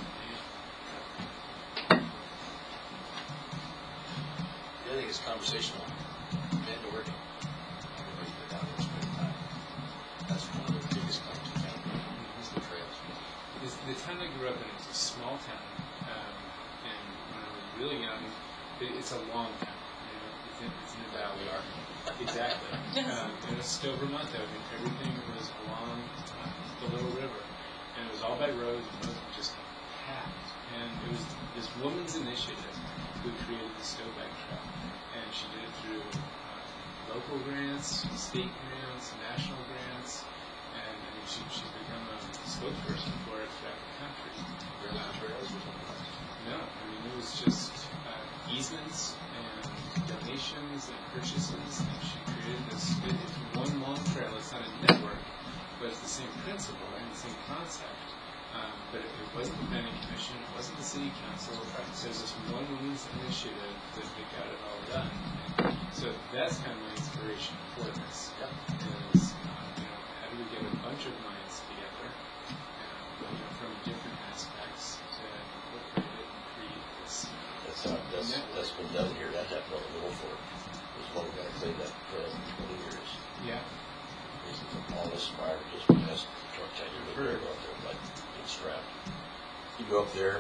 The other thing is conversational. Men are working. Everybody get down there and spend time. That's one of the biggest claims to town. Is the trails. the town I grew up in is a small town, and when I was really young, it's a long town. You know, it's in a valley. We are. Exactly. In Stowe, Vermont, though, everything was along the Little River, and it was all by roads, and roads were just packed. And it was this woman's initiative who created the Stowe Bike Trail, and she did it through local grants, state grants, national grants, and I mean, she's become a spokesperson for it throughout the country. Trails or something. No, I mean, it was just easements and donations and purchases, and she created this. It's one long trail. It's not a network, but it's the same principle and the same concept. But it wasn't the planning commission, it wasn't the city council. So there's this one woman's initiative that got it all done. And so that's kind of my inspiration for this. Yep. Is how do we get a bunch of minds together, from different aspects to incorporate it and create this. That's been done here. That happened on the Little Fork. There's one guy cleaned that trail for 20 years. Yeah. This is all this fire just past the truck tanker with there out there, like being strapped. You go up there,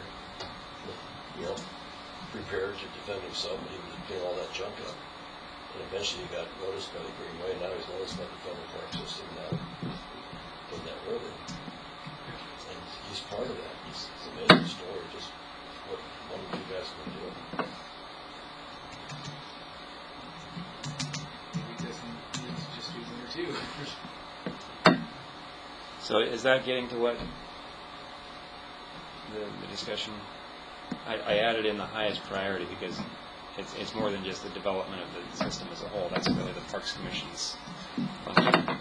prepared to defend himself, but he was doing all that junk up. And eventually he got noticed by the Greenway. Now he's noticed by the federal park system. Now in that road, and he's part of that. It's an amazing story. Just what one of you guys can do. Maybe it doesn't need to just be one or two. So is that getting to what the discussion? I added in the highest priority because it's more than just the development of the system as a whole. That's really the Parks Commission's function.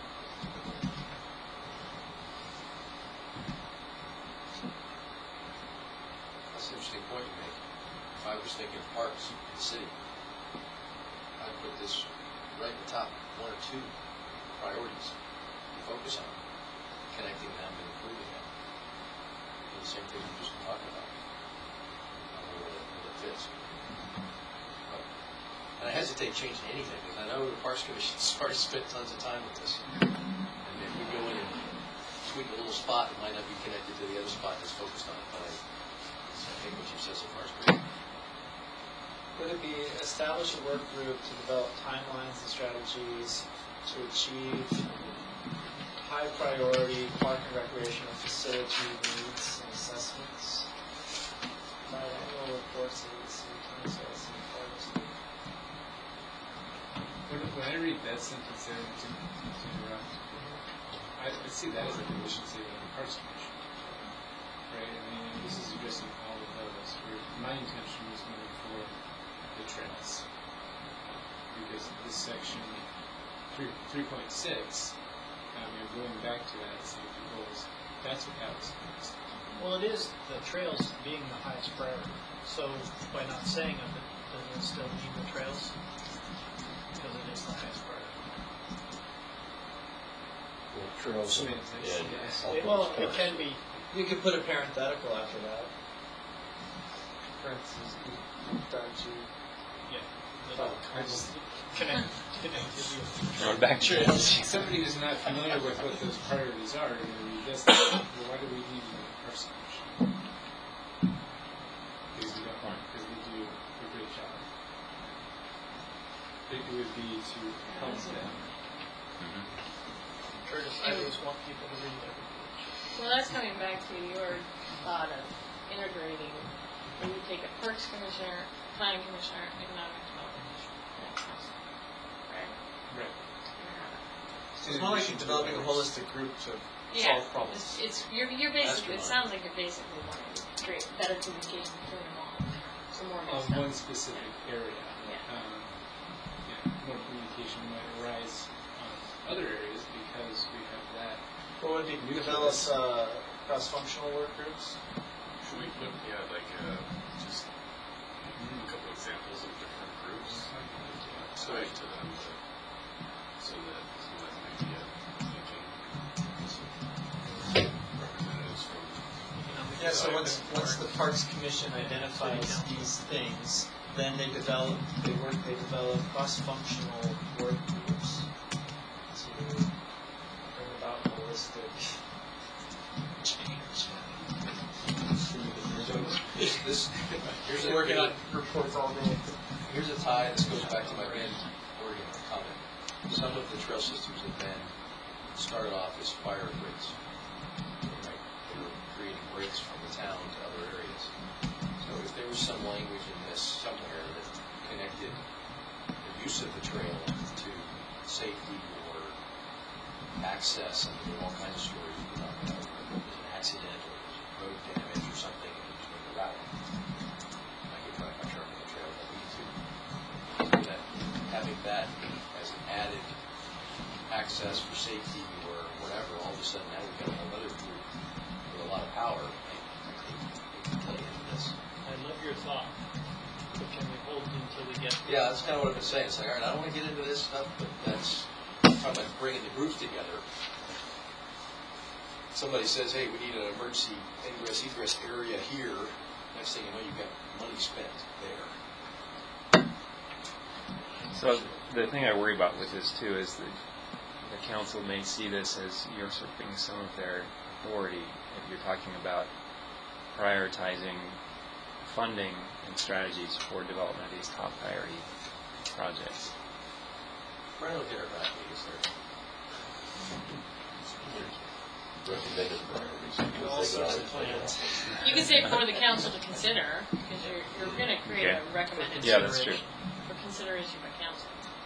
That's an interesting point you make. If I was thinking of parks in the city, I'd put this right in the top one or two priorities to focus on, connecting them and improving them. And the same thing we just been talking about. I don't know where that fits. And I hesitate changing anything because I know the Parks Commission's already spent tons of time with this. And if we go in and tweak a little spot, it might not be connected to the other spot that's focused on it. But I think what you said so far is great. Would it be establish a work group to develop timelines and strategies to achieve high priority park and recreational facility needs and assessments? Provide annual reports to the city council as an important. When I read that sentence there, to interrupt, I see that as a condition statement of the Parks Commission. Right? I mean, this is addressing all of those. My intention was moving forward the trails. Because this section 3.6, going back to that, safety goals, that's what that was focused on. Well, it is the trails being the highest priority. So by not saying of it, does it still need the trails? it is the highest priority. Well, trails and Semantics, all It- those Well, it parts. can be, You could put a parenthetical after that. Parentheses, yeah. Oh, I just- Connectivity. Going back to If somebody who's not familiar with what those priorities are, you know, read this, well, why do we need the Parks Commission? Because we don't, because they do a great job. It would be to help them. Curtis, I always want people to read every page. Well, that's coming back to your thought of integrating, where you take a Parks Commissioner, Planning Commissioner, Economic Development Commissioner, and Council, right? Right. It's more like you're developing a holistic group to Yeah, solve problems. you're basically, it Mastermind. sounds like you're basically wanting to create better communication between them all, so more Of makes sense. one specific area. Yeah. More communication might arise on other areas because we have that. What would be develop cross-functional work groups? Should we put, just a couple examples of different groups tied to them, so that maybe thinking representatives from. Yeah, so once the Parks Commission identifies these things, then they develop cross-functional work groups to bring about holistic change. Here's a Working on great- reports all day. Here's a tie, this goes back to my Bend, Oregon comment. Some of the trail systems in Bend started off as fire breaks. Right? They were creating breaks from the town to other areas. So if there was some language in this somewhere that connected the use of the trail to safety or access, and there were all kinds of stories about that, whether it was an accident or it was road damage or something, and it was going to route. I could drive my truck on the trail if I need to. That having that as an added access for safety or whatever, all of a sudden now we've got a whole other group with a lot of power. They can play into this. I love your thought, but can we hold it until we get? Yeah, that's kind of what I've been saying. It's like, all right, I don't want to get into this stuff, but that's talking about bringing the groups together. Somebody says, hey, we need an emergency ingress egress area here. Next thing you know, you've got money spent there. So the thing I worry about with this too is that the council may see this as usurping some of their authority if you're talking about prioritizing funding and strategies for development of these top priority projects. Brian will get her back, I guess, there. Recommended priorities. All sorts of plans. You could say for the council to consider, because you're going to create Okay. a recommended Yeah, that's true. for consideration by council.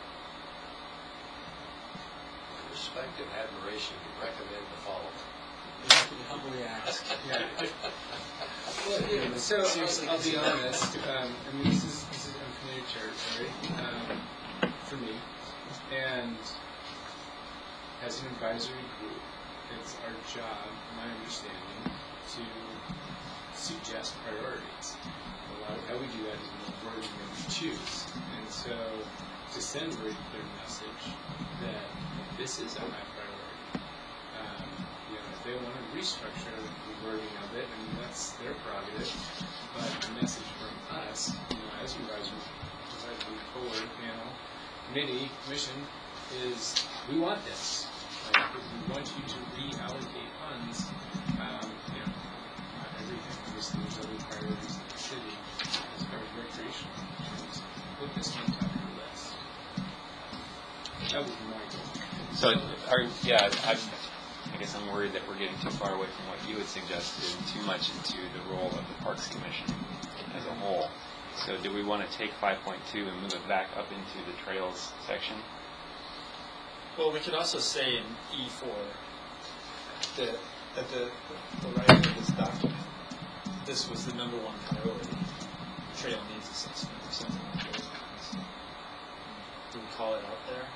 With respect and admiration, we recommend the following. Humbly ask. Yeah. Well, yeah, so I'll be honest. I mean, this is unfamiliar territory for me, and as an advisory group, it's our job, my understanding, to suggest priorities. A lot of how we do that is in the wording that we choose, and so to send a very clear message that this is a high priority. If they want to restructure the wording of it, I mean, that's their prerogative. But the message from us, as you guys move forward, committee, commission, is we want this. Like, we want you to reallocate funds. Not everything. Obviously, there's other priorities in the city as far as recreation. Put this on top of your list. That would be my goal. So, I guess I'm worried that we're getting too far away from what you had suggested, too much into the role of the Parks Commission as a whole. So do we want to take 5.2 and move it back up into the trails section? Well, we could also say in E4 that at the writing of this document, this was the number one priority, trail needs assessment or something like those lines. Do we call it out there?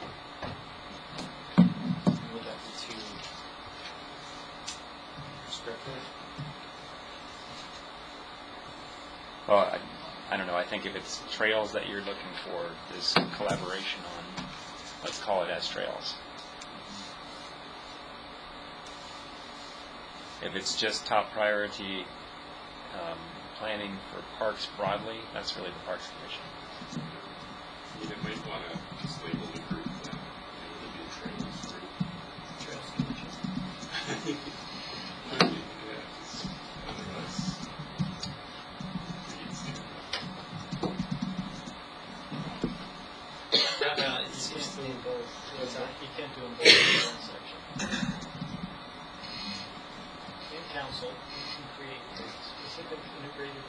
Or would that be too prescriptive? Well, I don't know, I think if it's trails that you're looking for, this collaboration on, let's call it as trails. If it's just top priority planning for parks broadly, that's really the Parks Commission. You might want to just label the group then, maybe a trails group. Trails Commission. I mean, yeah, just, otherwise, reads You can't do them both. You can't do them both in one section. In council, you can create specific integrated.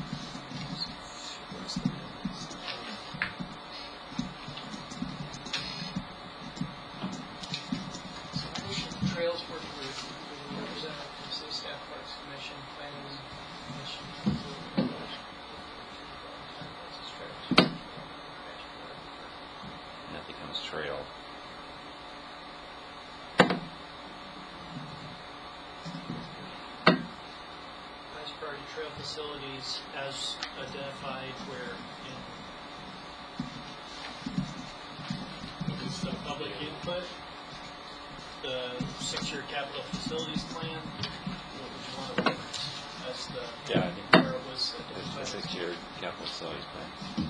Trails work group, representative from City Staff, Parks Commission, Planning Commission. And that becomes trail. Highest priority trail facilities as identified where in the public input, the 6-year capital facilities plan, what would you want to reference as the, Yeah, I think where it was the identified? 6-year capital facilities plan.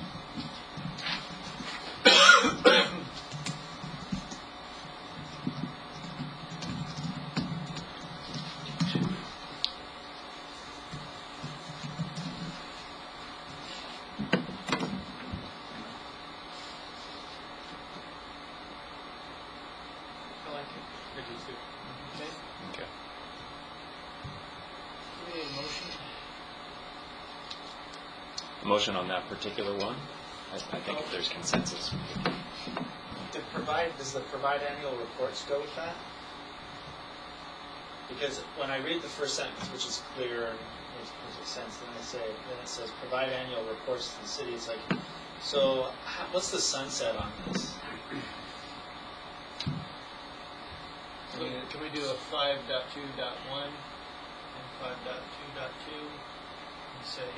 I like it. I do too. Okay, Okay. we need a motion. Motion on that particular one? I think if there's consensus. Does the provide annual reports go with that? Because when I read the first sentence, which is clear and makes sense, then it says provide annual reports to the city. It's like, so what's the sunset on this? So can we do a 5.2.1 and 5.2.2 and say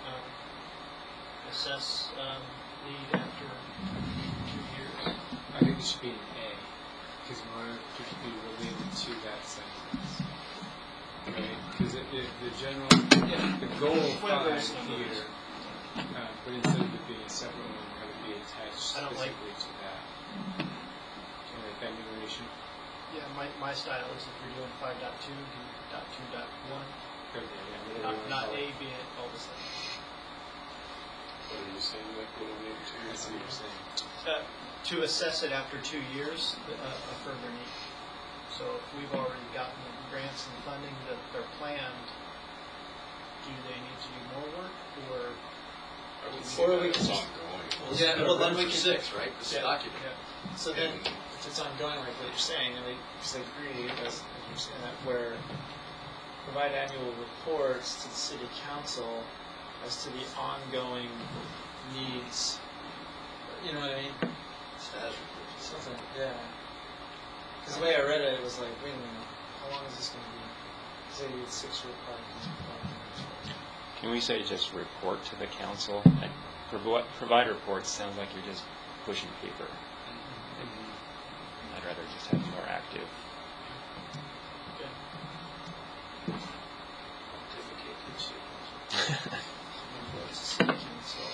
assess need after 2 years? I think it should be an A, because we want it to be related to that sentence. Right? Because the general, the goal of Whether 5 it's numbers. here, but instead of it being a separate one, have it be attached I don't like- specifically to that. Do you like that numeration? Yeah, my style is if you're doing 5.2, do .2.1, Okay, yeah, whatever you not wanna call A it. being all the same. What are you saying, like, what are we I see what you're saying. To assess it after 2 years, a further need. So if we've already gotten the grants and funding that they're planned, do they need to do more work, or? I would say Or that we it's can just- ongoing. Yeah, well, then we for can- 6, right? This document. So then, if it's ongoing, like what you're saying, then we just agree, as you're saying that, where provide annual reports to the city council as to the ongoing needs. You know what I mean? Status reports. Something, yeah. Because the way I read it, it was like, wait a minute, how long is this going to be? Say it's 6 year plan. Can we say just report to the council? And provide reports sounds like you're just pushing paper. I'd rather just have more active. Okay. Certificate to the city council. Reports to city council.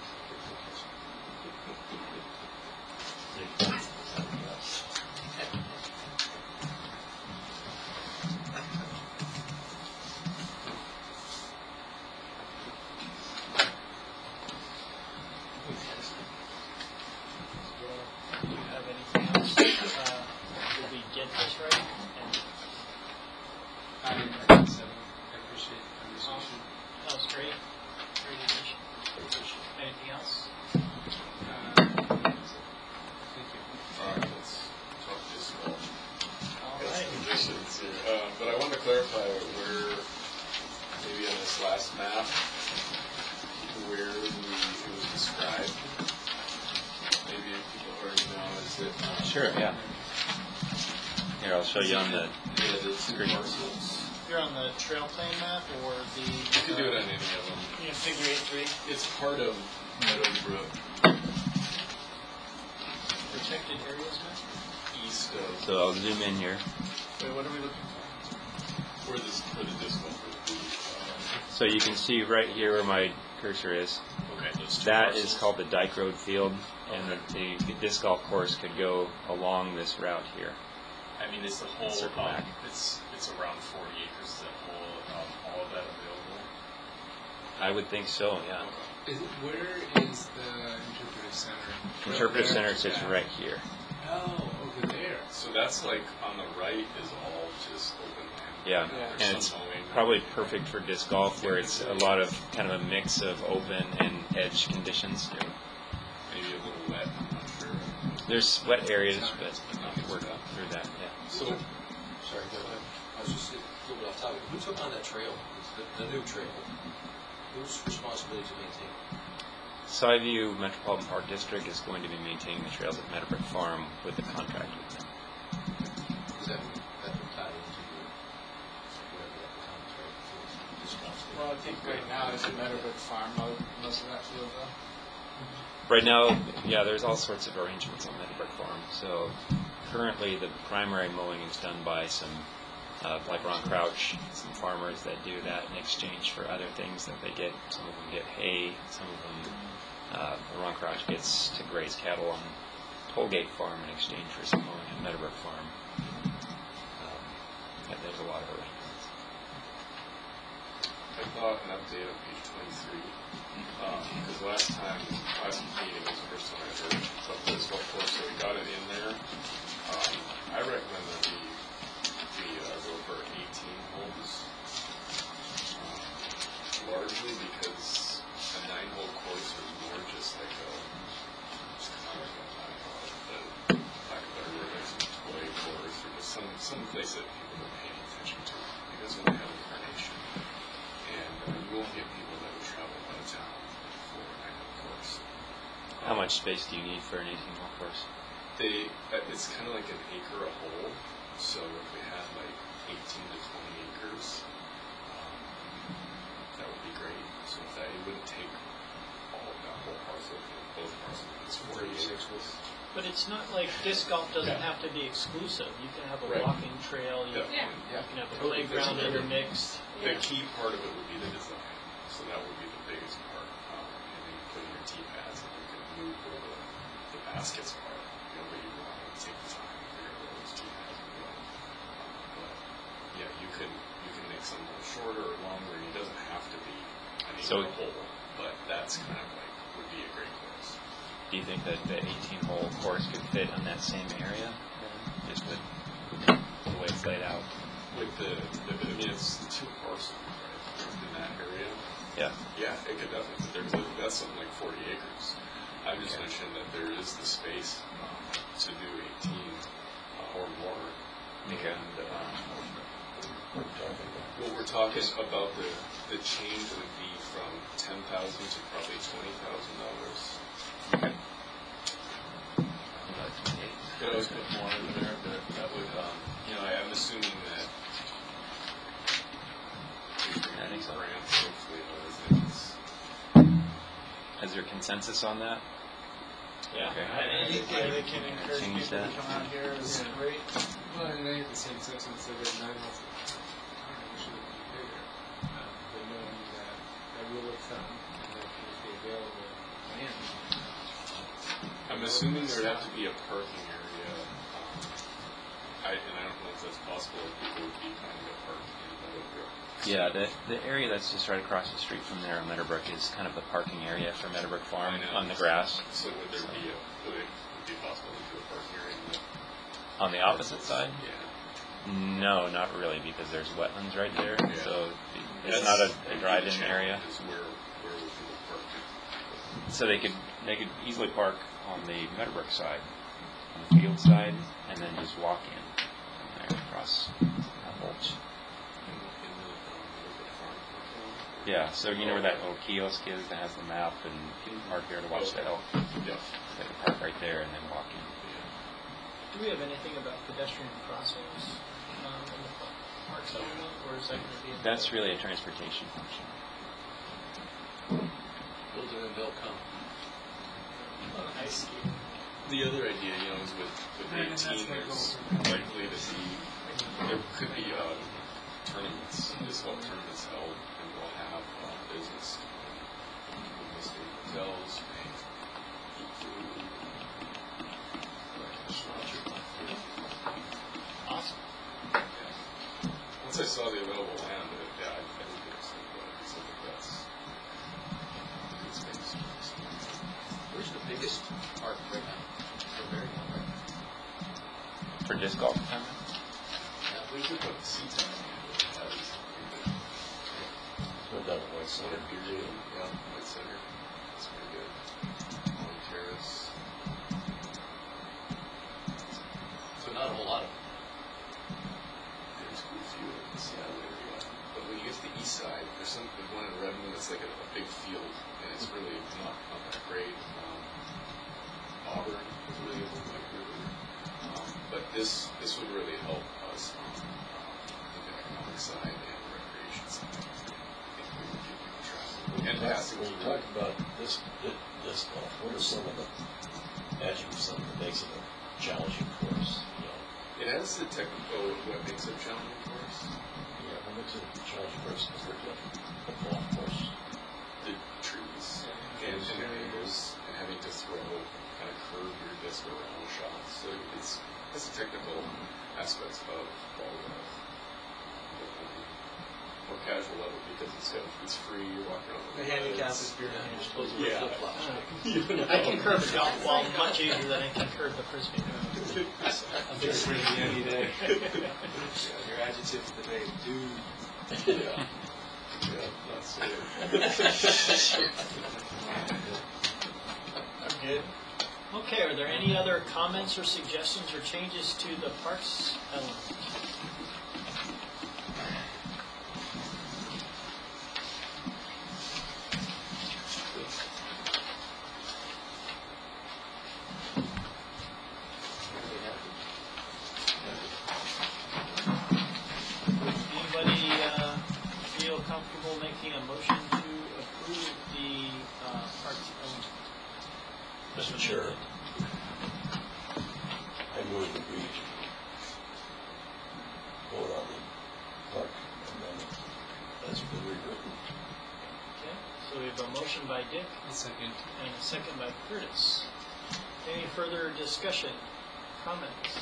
Do you have anything else? Did we get this right? And I think so. I appreciate the conversation. that was great. Great addition. Anything else? Thank you. All right, let's talk this all. All Got some right. conditions here. But I want to clarify where, maybe on this last map, where it was described. Maybe if people already know, is it? Sure, yeah. Here, I'll show you on the Yeah, the two screen. parcels. You're on the trail plan map or the? You can do it on any of them. Figure 8-3, It's part of Meadow Brook, protected areas map? east of So I'll zoom in here. Wait, what are we looking where the disc golf would be. So you can see right here where my cursor is. Okay, those two That parcels. is called the Dyke Road Field, and the disc golf course could go along this route here. I mean, is the whole, Circle back. it's around 40 acres, is that whole, all of that available? I would think so, yeah. Where is the interpretive center? Interpretive Right there? Center sits Yeah. right here. Oh, over there. So that's like, on the right is all just open land. Yeah, There's and it's some mowing. probably perfect for disc golf, where it's a lot of kind of a mix of open and edge conditions. Maybe a little wet, I'm not sure. There's wet areas, but you can work through that. Yeah. So, sorry, go ahead. I was just a little bit off topic. Who took on that trail, the new trail? Whose responsibility to maintain it? Skyview Metropolitan Park District is going to be maintaining the trails at Meadowbrook Farm with the contract with them. Is that would tie into whatever that becomes, right? It's responsibility. Well, I think right now it's a Meadowbrook Farm, most of that field though. Right now, yeah, there's all sorts of arrangements on Meadowbrook Farm. So currently the primary mowing is done by some, like Ron Crouch, some farmers that do that in exchange for other things that they get. Some of them get hay, some of them, Ron Crouch gets to graze cattle on Tollgate Farm in exchange for some mowing at Meadowbrook Farm. There's a lot of arrangements. I thought an update on page 23, because last meeting was the first time I heard about this golf course, so we got it in there. I recommend that we go for 18 holes, largely because a 9-hole course is more just like just kind of like the lack of better word, like some toy course or just some place that people don't pay any attention to. It doesn't really have incarnation. And you won't get people that would travel out of town for a 9-hole course. How much space do you need for an 18-hole course? It's kind of like an acre a hole. So if we had like 18 to 20 acres, that would be great. So if that, it wouldn't take all of that whole parcel, both parcels. It's 46 with. But it's not like disc golf doesn't have to be exclusive. You can have a Right. walking trail, you Yeah. can have a Totally. playground There's a- intermixed. The key part of it would be the design. So that would be the biggest part. And then you put in your tee pads and you can move where the baskets are. But you want to take the time to figure out where those tee pads are going. But yeah, you can make some a little shorter or longer. And it doesn't have to be an So- acre hole. But that's kind of like would be a great course. Do you think that the 18-hole course could fit on that same area? Just with the way it's laid out? With I mean, it's 2 parcels, right? In that area. Yeah. Yeah, it could definitely. That's something like 40 acres. I just mentioned that there is the space to do 18 or more. Okay. And what we're talking about, the change would be from $10,000 to probably $20,000. Could always put more in there, but that would, I'm assuming that I think so. grants, hopefully, other things. Is there consensus on that? Yeah. Okay. I think they can encourage Change people that. to come out here. It's great. Well, and I have the same sense when they did 9 holes. We should be bigger. But knowing that rule of thumb, and that is the available land. I'm assuming there would have to be a parking area. I don't know if that's possible, if people would be planning to park in Meadowbrook. Yeah, the area that's just right across the street from there on Meadowbrook is kind of the parking area for Meadowbrook Farm I know. on the grass. So would there be would it be possible to do a parking area in the On the opposite side? Yeah. No, not really, because there's wetlands right there. Yeah. So it's That's not a maybe drive-in the area. challenge is where would people park? So they could easily park on the Meadowbrook side, on the field side, and then just walk in from there across Mulch. In the Meadowbrook Farm parking lot? Yeah, so you know where that little kiosk is that has the map, and you can park there to watch the elk. Yeah. They can park right there and then walk in. Do we have anything about pedestrian crossings in the park? parks element, or is that going to be? That's really a transportation function. Build it and they'll come. Ice skating. The other idea, is with And that's 18, my there's goal. likely to be, there could be tournaments, disc golf tournaments held, and we'll have business, listed hotels, food, Awesome. Once I saw the available land, I think it's something that's good space. Where's the biggest park right now? For Marymount, right? For disc golf tournament? We could put the seats on it. Went down to White Center. Yeah, White Center. That's pretty good. Long Terrace. So not a whole lot of There's a few in the Seattle area. But when you get to the east side, there's one in Redmond that's like a big field, and it's really not that great. Auburn is really a little like river. But this would really help us on the economic side and the recreation side. I think we would get people traveling. And passing When you through. talk about disc golf, what are some of the attributes that makes it a challenging course? It has the technical, what makes it challenging for us. Yeah, what makes it a challenging course compared to a golf course? The trees and the angles and having to throw, kind of curve your disc around shots. So it's the technical aspects of ball golf. But on the more casual level, because it's free, you're walking around. The handicap is you're supposed to wear flip-flops. I can curve the golf ball much easier than I can curve the frisbee. I'm just ready any day. Your adjective for the day, dude. Yeah. Yeah, that's it. I'm good. Okay, are there any other comments or suggestions or changes to the parks element? Anybody feel comfortable making a motion to approve the parks element? Mr. Chair, I move that we vote on the park amendment as been rewritten. Okay, so we have a motion by Dick A second. and a second by Curtis. Any further discussion, comments?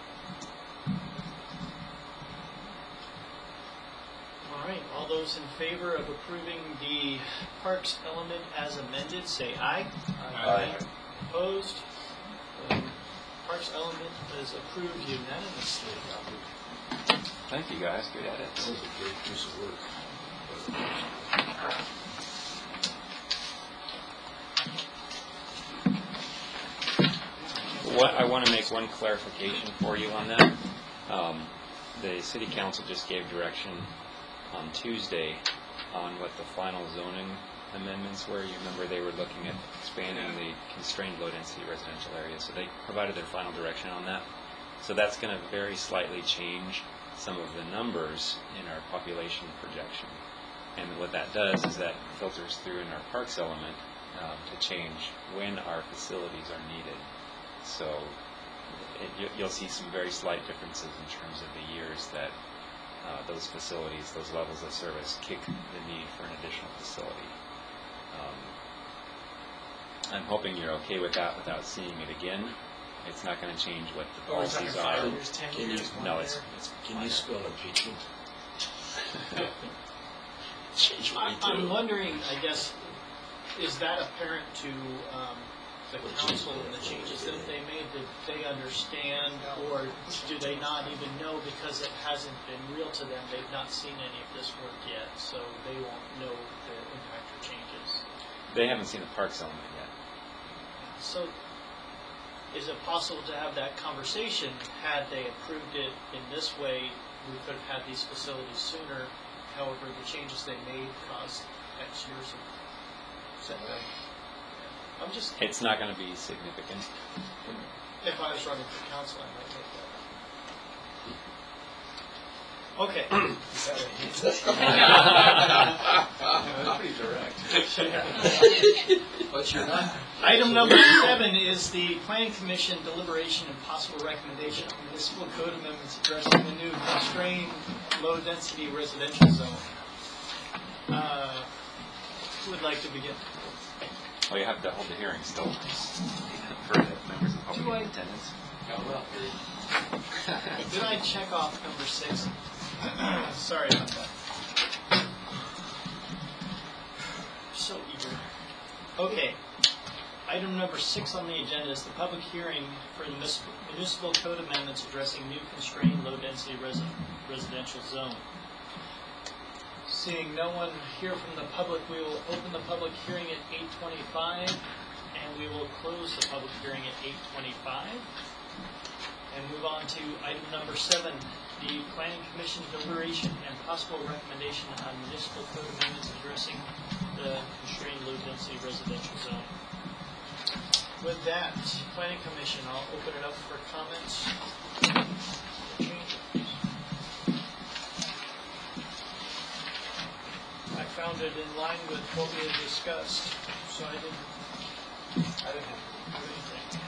All right, all those in favor of approving the parks element as amended, say aye. Aye. Opposed? Parks element is approved unanimously. Thank you guys, good at That it. was a great piece of work. I want to make one clarification for you on that. The city council just gave direction on Tuesday on what the final zoning amendments were. You remember they were looking at expanding the constrained low density residential area, so they provided their final direction on that. So that's going to very slightly change some of the numbers in our population projection. And what that does is that filters through in our parks element to change when our facilities are needed. So you'll see some very slight differences in terms of the years that those facilities, those levels of service, kick the need for an additional facility. I'm hoping you're okay with that without seeing it again. It's not going to change what the policies are. 5 years, 10 Can you, years? No, it's can you spell impeachment? Change what we I'm do. wondering, I guess, is that apparent to the council and the changes that they made? Did they understand, or do they not even know because it hasn't been real to them? They've not seen any of this work yet, so they won't know the impact or changes. They haven't seen the parks element yet. So, is it possible to have that conversation? Had they approved it in this way, we could have had these facilities sooner. However, the changes they made caused X years of setback. I'm just, It's not going to be significant. if I was running for council, I might take Okay. Pretty direct. But you're not. Item number 7 is the Planning Commission deliberation and possible recommendation on municipal code amendments addressing the new constrained low-density residential zone. Who would like to begin? Well, you have to hold the hearing still for the members of the public in attendance. Did I check off number 6? Sorry about that. So eager. Okay. Item number 6 on the agenda is the public hearing for the municipal code amendments addressing new constrained low-density residential zone. Seeing no one here from the public, we will open the public hearing at 8:25, and we will close the public hearing at 8:25. And move on to item number 7, the Planning Commission deliberation and possible recommendation on municipal code amendments addressing the constrained low-density residential zone. With that, Planning Commission, I'll open it up for comments. I found it in line with what we had discussed, so I didn't have to do anything.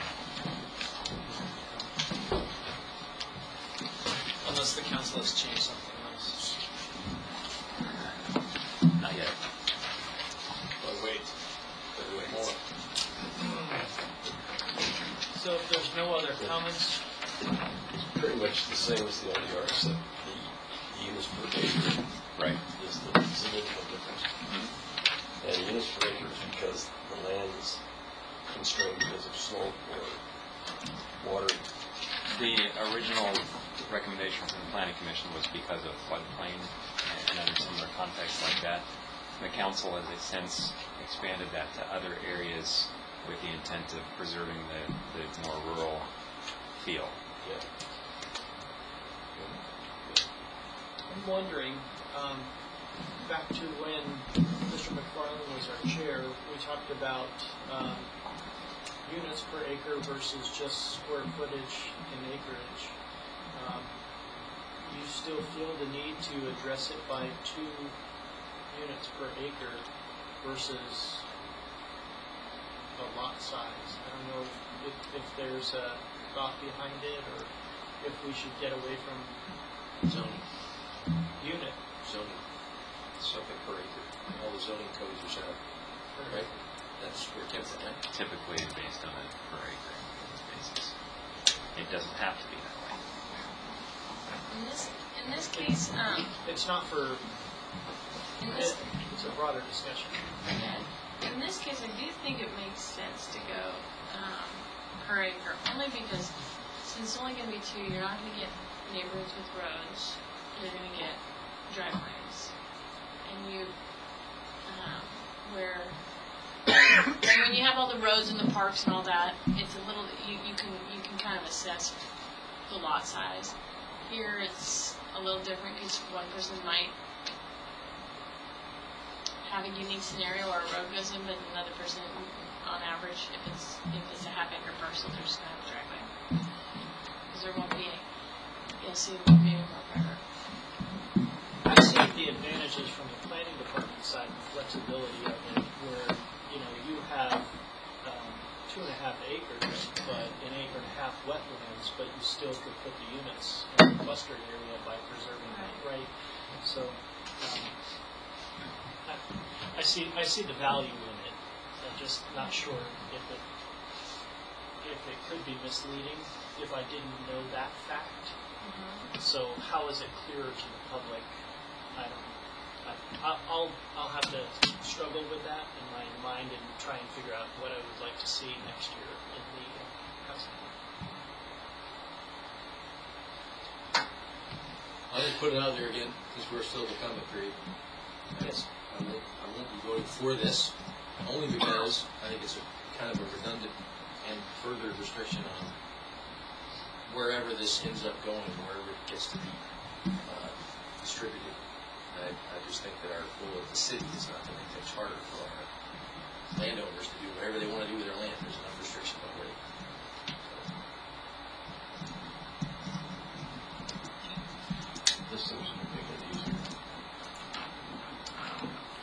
Unless the council has changed something else. Not yet. But wait. More. So if there's no other comments, Pretty much the same as the LDR, except the units per acre Right. is the significant difference. And units per acre is because the land is constrained because of slope or water. The original recommendation from the Planning Commission was because of floodplain and under similar contexts like that. The council has since expanded that to other areas with the intent of preserving the more rural feel. Yeah. I'm wondering, back to when Mr. McFarland was our chair, we talked about units per acre versus just square footage and acreage. You still feel the need to address it by 2 units per acre versus a lot size? I don't know if there's a thought behind it, or if we should get away from Zoning. unit. Zoning. Something per acre. All the zoning codes are set up, right? That's where it gets at. Typically based on a per acre basis. It doesn't have to be that way. In this case, It's not for, in this it's a broader discussion. in this case, I do think it makes sense to go per acre, only because since it's only going to be 2, you're not going to get neighborhoods with roads. You're going to get driveways, and where when you have all the roads and the parks and all that, it's a little you can kind of assess the lot size. Here it's a little different because one person might have a unique scenario where a road goes in, but another person, on average, if it's a half-acre parcel, they're just going to have a driveway. Because there won't be, you'll see there won't be any more private. I see the advantages from the planning department side, the flexibility of it, where you have 2.5 acres, but 1.5 acres wetlands, but you still could put the units in the clustered area by preserving that, right? So I see the value in it. I'm just not sure if it could be misleading if I didn't know that fact. So how is it clearer to the public? I'll have to struggle with that in my mind and try and figure out what I would like to see next year in the housing. I'll just put it out there again, because we're still in the comment period. Yes. I won't be voting for this, only because I think it's a kind of a redundant and further restriction on wherever this ends up going, wherever it gets to be distributed. I just think that our goal of the city is not to make things harder for our landowners to do whatever they want to do with their land. There's enough restriction already. This section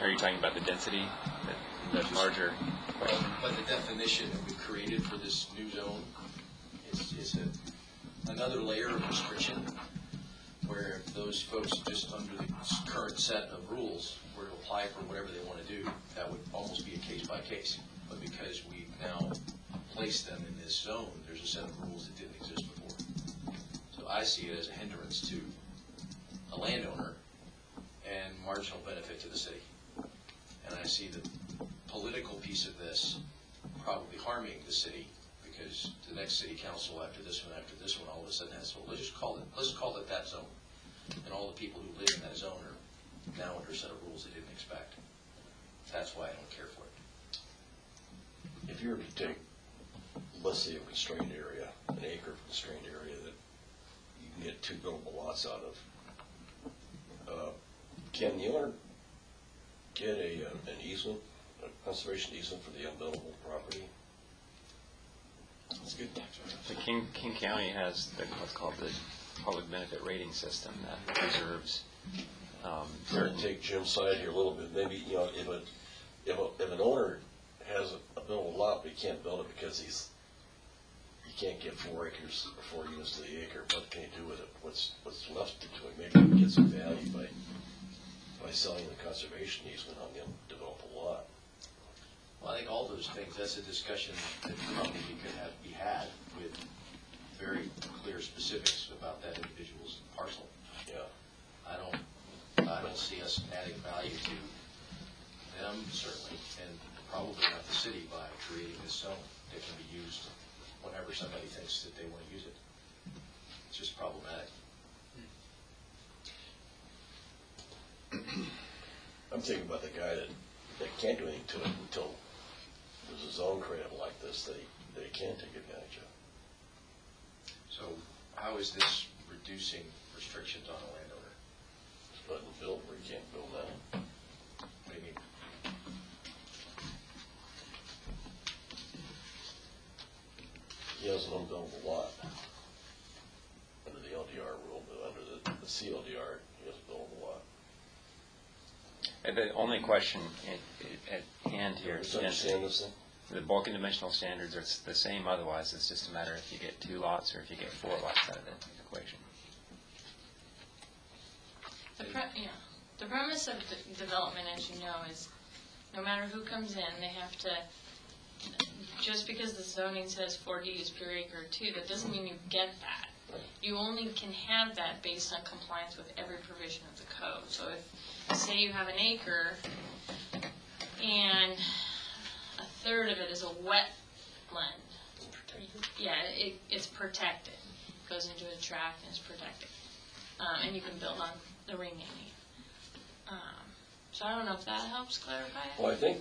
Are you talking about the density, the larger question? But the definition that we created for this new zone is another layer of restriction, where if those folks just under the current set of rules were to apply for whatever they want to do, that would almost be a case by case. But because we've now placed them in this zone, there's a set of rules that didn't exist before. So I see it as a hindrance to a landowner and marginal benefit to the city. And I see the political piece of this probably harming the city, because the next city council after this one, all of a sudden has, well, let's call it that zone. And all the people who live in that zone are now under a set of rules they didn't expect. That's why I don't care for it. If you were to take, let's say, a constrained area, an acre of constrained area that you can get 2 buildable lots out of, can the owner get an easement, a conservation easement for the unbuildable property? It's a good tax write-off. So King County has what's called the public benefit rating system that preserves certain. Take Jim's side here a little bit. Maybe, you know, if an owner has a buildable lot, but he can't build it because he can't get 4 acres or 4 units to the acre, what can he do with it? What's left to do it? Maybe he can get some value by selling the conservation easement on the undevelopable lot. Well, I think all those things, that's a discussion that probably could be had with very clear specifics about that individual's parcel. Yeah. I don't see us adding value to them, certainly, and probably not the city, by creating this zone that can be used whenever somebody thinks that they want to use it. It's just problematic. I'm thinking about the guy that can't do anything to it until there's a zone created like this that he can take advantage of. So how is this reducing restrictions on a landowner? Just letting him build where he can't build now. What do you mean? He has an unbuildable lot under the LDR rule, but under the CLDR, he has a buildable lot. The only question at hand here is Do you understand this thing? the bulk and dimensional standards are the same otherwise. It's just a matter if you get 2 lots or if you get 4 lots out of the equation. The premise of development, as you know, is no matter who comes in, they have to, just because the zoning says 40 use per acre or 2, that doesn't mean you get that. You only can have that based on compliance with every provision of the code. So if, say you have an acre and a third of it is a wetland, yeah, it's protected. It goes into a tract and it's protected. And you can build on the remaining. So I don't know if that helps clarify it. Well, I think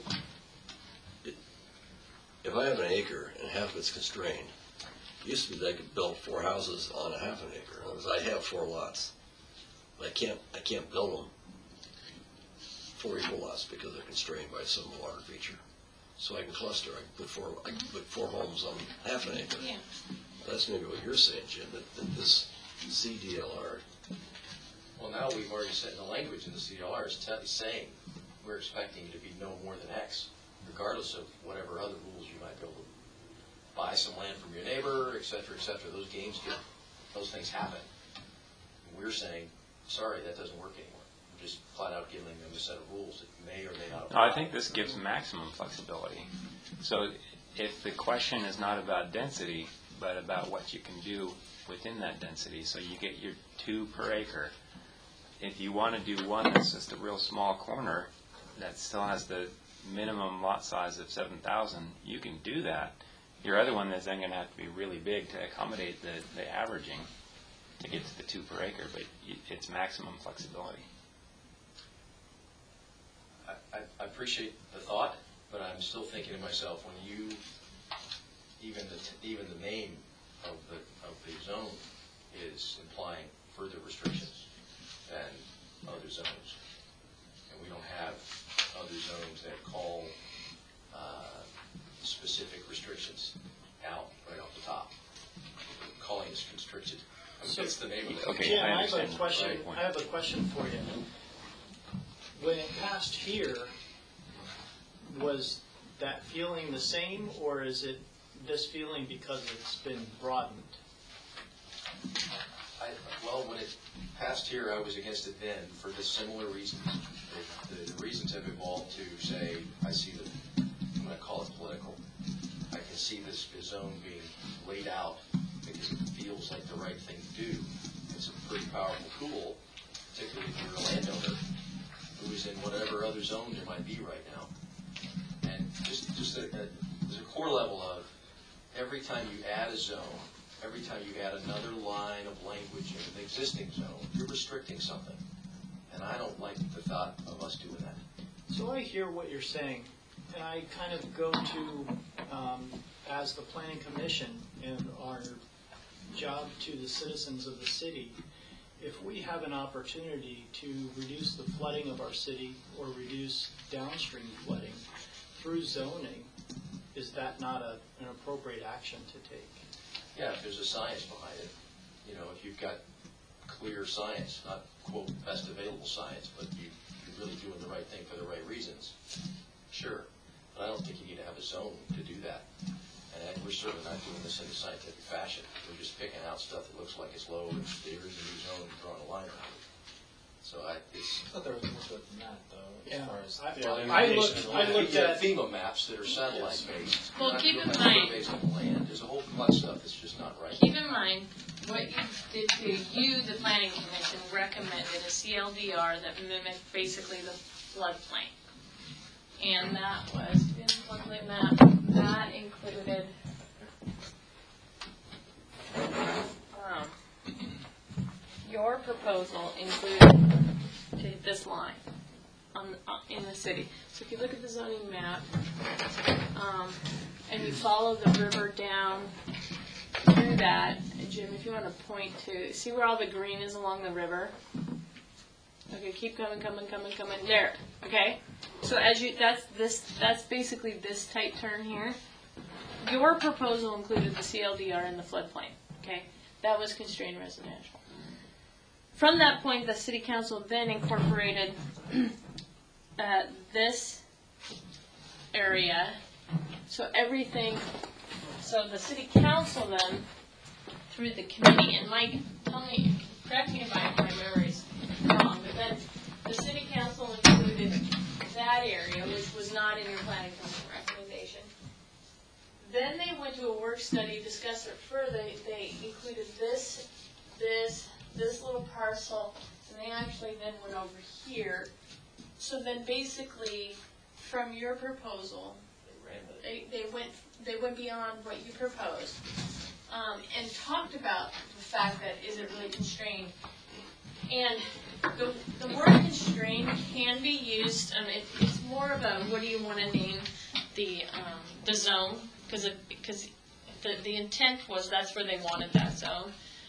if I have an acre and half of it's constrained, it used to be that I could build 4 houses on a half an acre. In other words, I have 4 lots, but I can't build them 4 equal lots because they're constrained by some water feature. So I can cluster. I can put 4 homes on half an acre. Yeah. That's maybe what you're saying, Jim. That this CDLR. Well, now we've already said in the language in the CDLR is saying we're expecting it to be no more than X, regardless of whatever other rules you might be able to buy some land from your neighbor, et cetera, et cetera. Those things happen. And we're saying, sorry, that doesn't work anymore. We're just flat out giving them a set of rules that may or may not apply. I think this gives maximum flexibility. So if the question is not about density, but about what you can do within that density, so you get your 2 per acre. If you want to do one that's just a real small corner that still has the minimum lot size of 7,000, you can do that. Your other one is then going to have to be really big to accommodate the averaging to get to the 2 per acre, but it's maximum flexibility. I appreciate the thought, but I'm still thinking to myself, when you, even the name of the zone is implying further restrictions than other zones. And we don't have other zones that call specific restrictions out right off the top. Calling this constricted. What's the name of it? Okay, Jim, I I have a understand. question. Right point. I have a question for you. when it passed here, was that feeling the same, or is it this feeling because it's been broadened? Well, when it passed here, I was against it then for the similar reasons. The reasons have evolved to say, I see I'm going to call it political. I can see this zone being laid out because it feels like the right thing to do. It's a pretty powerful tool, particularly if you're a landowner who is in whatever other zone there might be right now. And just there's a core level of every time you add a zone, every time you add another line of language in an existing zone, you're restricting something. And I don't like the thought of us doing that. So I hear what you're saying, and I kind of go to, as the Planning Commission and our job to the citizens of the city, if we have an opportunity to reduce the flooding of our city or reduce downstream flooding through zoning, is that not an appropriate action to take? Yeah, if there's a science behind it, if you've got clear science, not, quote, best available science, but you're really doing the right thing for the right reasons, sure. But I don't think you need to have a zone to do that. And we're certainly not doing this in a scientific fashion. We're just picking out stuff that looks like it's low, and there is a new zone and drawing a line around it. So I thought there was more to it than that, though, as Yeah. far as I looked at FEMA maps that are satellite-based. Well, not keep in not mind- based on the land. There's a whole bunch of stuff that's just not right. Keep in mind, what you did to you, the planning commission, recommended a CLDR that mimicked basically the floodplain. And that was, in the floodplain map, that included, your proposal included this line in the city. So if you look at the zoning map, and you follow the river down through that, Jim, if you want to point to, see where all the green is along the river? Okay, keep coming. There, okay? So that's basically this tight turn here. Your proposal included the CLDR in the floodplain, okay? That was constrained residential. From that point, the city council then incorporated this area. So the city council then, through the committee, and Mike, correct me if my memory's wrong, but then the city council included that area, which was not in your planning commission recommendation. Then they went to a work study, discussed it further. They included this little parcel, and they actually then went over here. So then basically, from your proposal, they went beyond what you proposed, and talked about the fact that is it really constrained. And the word constrained can be used. It's more of a what do you want to name the zone, because the intent was that's where they wanted that zone.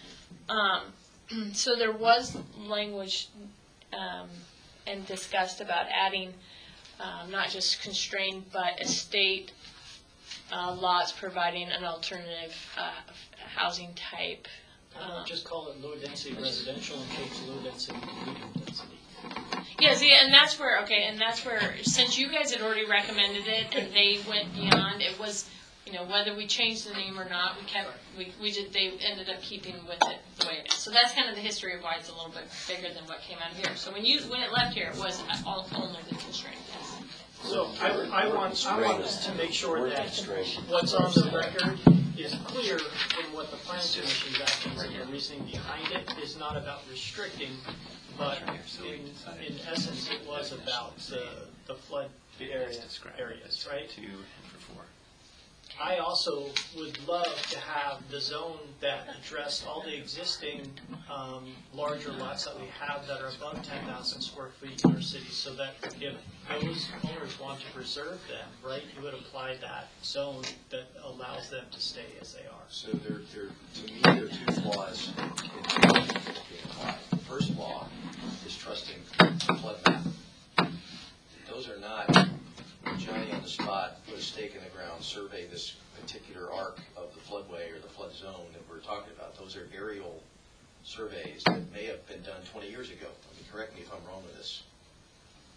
So there was language and discussed about adding not just constrained, but estate lots providing an alternative housing type. Just call it low-density residential in case low-density, medium-density. Yeah, see, and that's where, since you guys had already recommended it and they went beyond, it was, whether we changed the name or not, they ended up keeping with it the way it is. So that's kind of the history of why it's a little bit bigger than what came out of here. So when it left here, it was only the constraint. So I want us to make sure that what's on the record is clear in what the Planning Commission's actions and the reasoning behind it is not about restricting, but in essence it was about the flood areas, right? 2 and for 4. I also would love to have the zone that addressed all the existing larger lots that we have that are above 10,000 square feet in our city, so that if those owners want to preserve them, right, you would apply that zone that allows them to stay as they are. So to me, there are two flaws in being applied. The first flaw is trusting the flood map. Those are not Johnny on the spot, put a stake in the ground, survey this particular arc of the floodway or the flood zone that we're talking about. Those are aerial surveys that may have been done 20 years ago. I mean, correct me if I'm wrong with this.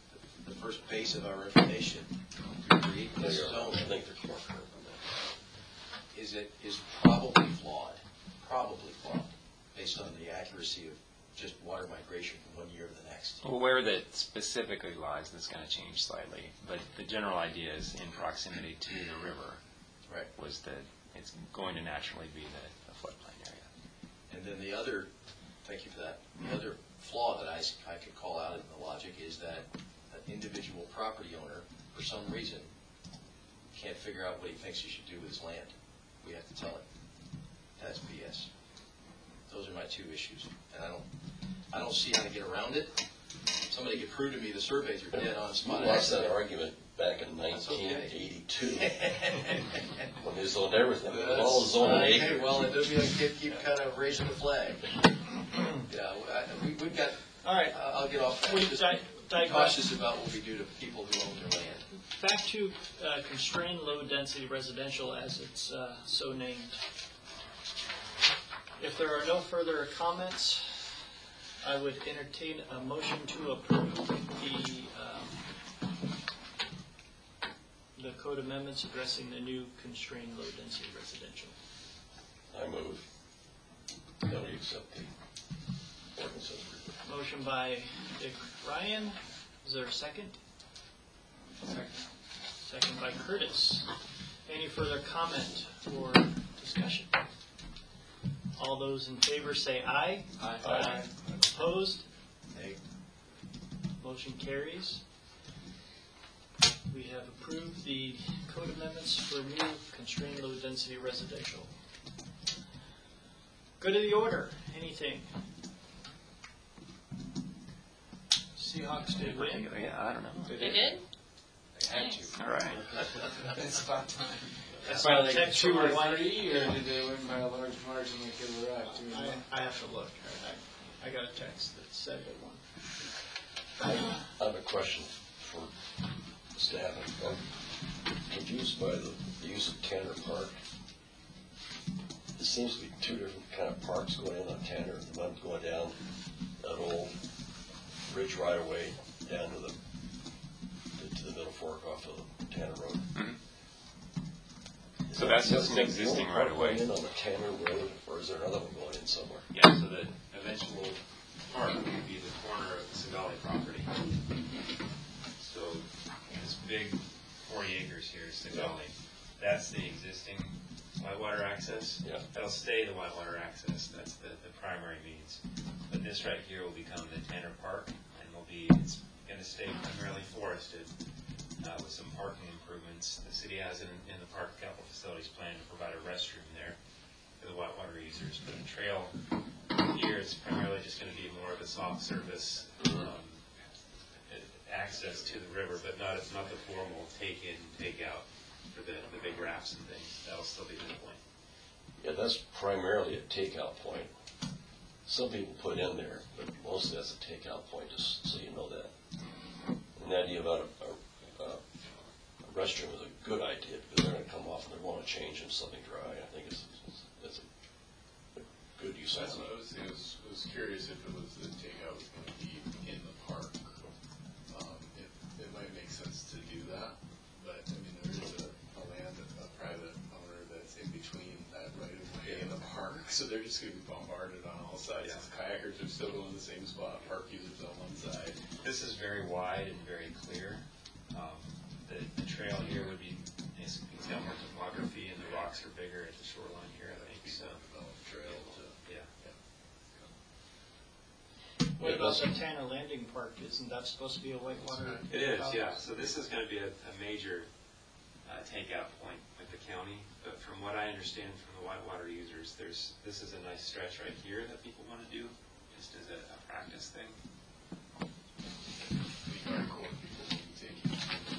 the first base of our information to create I this zone think they're more current on that. is probably flawed, based on the accuracy of just water migration from one year to the next. Well, where that specifically lies, that's going to change slightly, but the general idea is in proximity to the river. Right. Was that it's going to naturally be the floodplain area. And then the other, thank you for that, the other flaw that I could call out in the logic is that an individual property owner, for some reason, can't figure out what he thinks he should do with his land. We have to tell him. That's BS. Those are my two issues. And I don't see how to get around it. Somebody could prove to me the surveys are dead on spot. We lost that argument back in 1982 when they zoned everything. It was all zoned in acres. Well, it does mean I keep kind of raising the flag. Yeah, we've got, All right. I'll get off that. We Just digress. cautious about what we do to people who own their land. Back to constrained low-density residential, as it's so named. If there are no further comments, I would entertain a motion to approve the code amendments addressing the new constrained low-density residential. I move that we accept the ordinance as written. Motion by Dick Ryan. Is there a second? Second by Curtis. Any further comment or discussion? All those in favor say aye. Aye. Opposed? Nay. Motion carries. We have approved the code amendments for new constrained low-density residential. Good of the order. Anything? Seahawks did win. Yeah, I don't know. They did? They had to. All right. It's about time. That's By my like text 2 from or my wife. 3, or did they win by a large margin like they were at? I have to look. I got a text that said they won. I have a question for staff. I'm confused by the use of Tanner Park. There seems to be two different kind of parks going in on Tanner. The one going down that old bridge right away down to the middle fork off of Tanner Road. So that's just an existing Is there right one of way. going in on the Tanner Road, or is there another one going in somewhere? Yeah, so the eventual park would be the corner of the Sigali property. So this big 40 acres here is Sigali. That's the existing whitewater access. Yeah. That'll stay the whitewater access. That's the primary means. But this right here will become the Tanner Park, and it's going to stay primarily forested with some parking improvements. The city has in the park capital facilities plan to provide a restroom there for the whitewater users. But the trail here is primarily just going to be more of a soft surface access to the river, but not the formal take in, take out for the big rafts and things. That'll still be the point. Yeah, that's primarily a takeout point. Some people put in there, but mostly that's a takeout point, just so you know that. And the idea about a restroom is a good idea, because they're going to come off and they want to change into something dry. I think that's a good use of That's it. what I was thinking. I was curious if it was the takeout was going to be in the park. It might make sense to do that, but I mean there is a private owner that's in between that right of way and the park, so they're just going to be bombarded on all sides. As kayakers are still going the same spot, park users on one side. This is very wide and very clear. The trail here would be, it's got more topography, and the rocks are bigger at the shoreline here, I think. So, Trail to yeah. What about the Tanner Landing Park? Isn't that supposed to be a whitewater? It is, yeah. So this is going to be a major takeout point with the county. But from what I understand from the whitewater users, this is a nice stretch right here that people want to do, just as a practice thing. be very cool if people would be taking.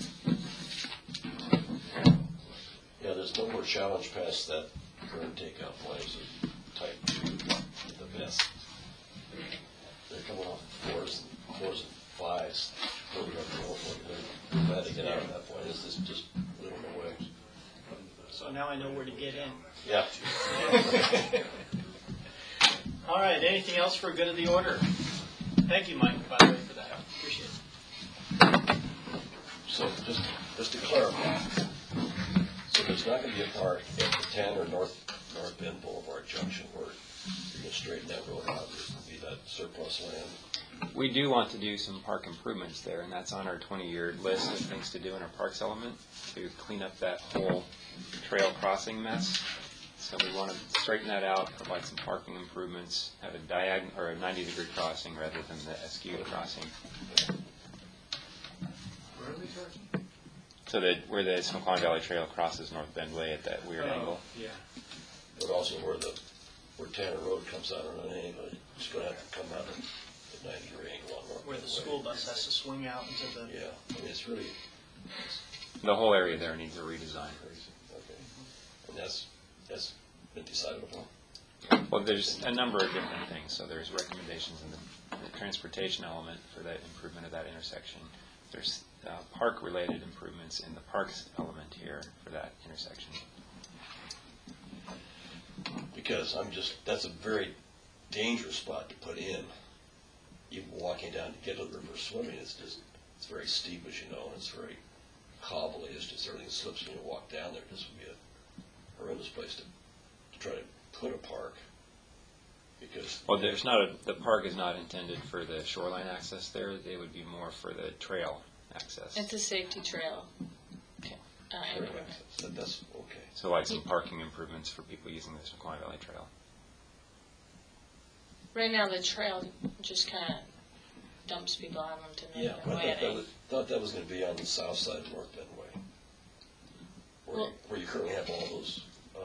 Yeah, there's no more challenge past that current takeout point. It's a type 2 at the best. They're coming off 4s and 5s. They're glad to get out of that point. It's just living away. So now I know where to get in. Yeah. All right, anything else for good of the order? Thank you, Mike, by the way, for that. Appreciate it. So just to clarify, so there's not going to be a park at the Tanner North Bend Boulevard junction where you're going to straighten that road out. There's going to be that surplus land. We do want to do some park improvements there, and that's on our 20-year list of things to do in our parks element, to clean up that whole trail crossing mess. So we want to straighten that out, provide some parking improvements, have a diagonal or a 90-degree crossing rather than the skewed crossing. Where are we talking? So that where the Snoqualmie Valley Trail crosses North Bend Way at that weird angle. Yeah. But also where Tanner Road comes out on an angle, it's going to have to come out at a 90-degree angle on North Where Bend the Way. school bus has to swing out into the. Yeah, I mean, it's really The whole area there needs a redesign. crazy. Okay. And that's been decided upon? Well, there's a number of different things. So there's recommendations in the transportation element for that improvement of that intersection. There's park-related improvements in the parks element here for that intersection. Because that's a very dangerous spot to put in. Even walking down to get to the river swimming, it's very steep, as you know, and it's very cobbly. It's just everything slips when you walk down there. This would be a horrendous place to try to put a park. Because Well, the park is not intended for the shoreline access there. They would be more for the trail access. It's a safety trail. Improvement. that's okay. So like some parking improvements for people using the Snoqualmie Valley Trail. Right now, the trail just kind of dumps people out onto Yeah, North Bend I Way. thought that was going to be on the south side of North Bend Way, where you currently have all those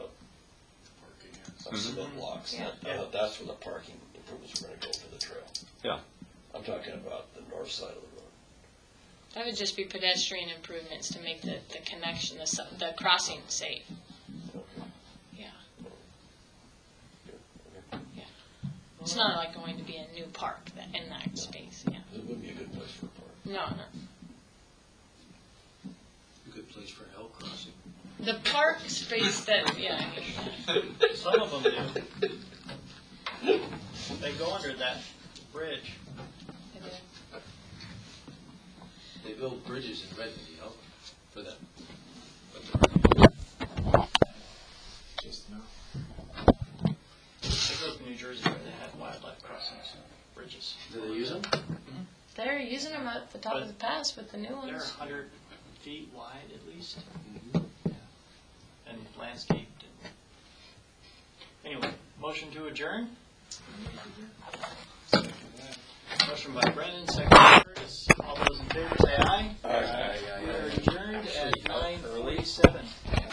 cement blocks. Yeah. I thought that's where the parking improvements were going to go for the trail. Yeah. I'm talking about the north side of the road. That would just be pedestrian improvements to make the connection, the crossing safe. Okay. Yeah. Good. Okay. Yeah. It's not like going to be a new park in that space. Yeah. It would be a good place for a park. No. A good place for elk crossing. The park space that, yeah. Some of them do. They go under that bridge. They build bridges in Redmond, you know, for them. Just now. I grew up in New Jersey where they had wildlife crossings, bridges. Do they use them? They're using them at the top of the pass with the new They're ones. 100 feet wide at least. Yeah. And landscaped. Anyway, motion to adjourn? Motion by Brennan, second by Curtis. All those in favor say aye. Aye. We are adjourned at 9:47.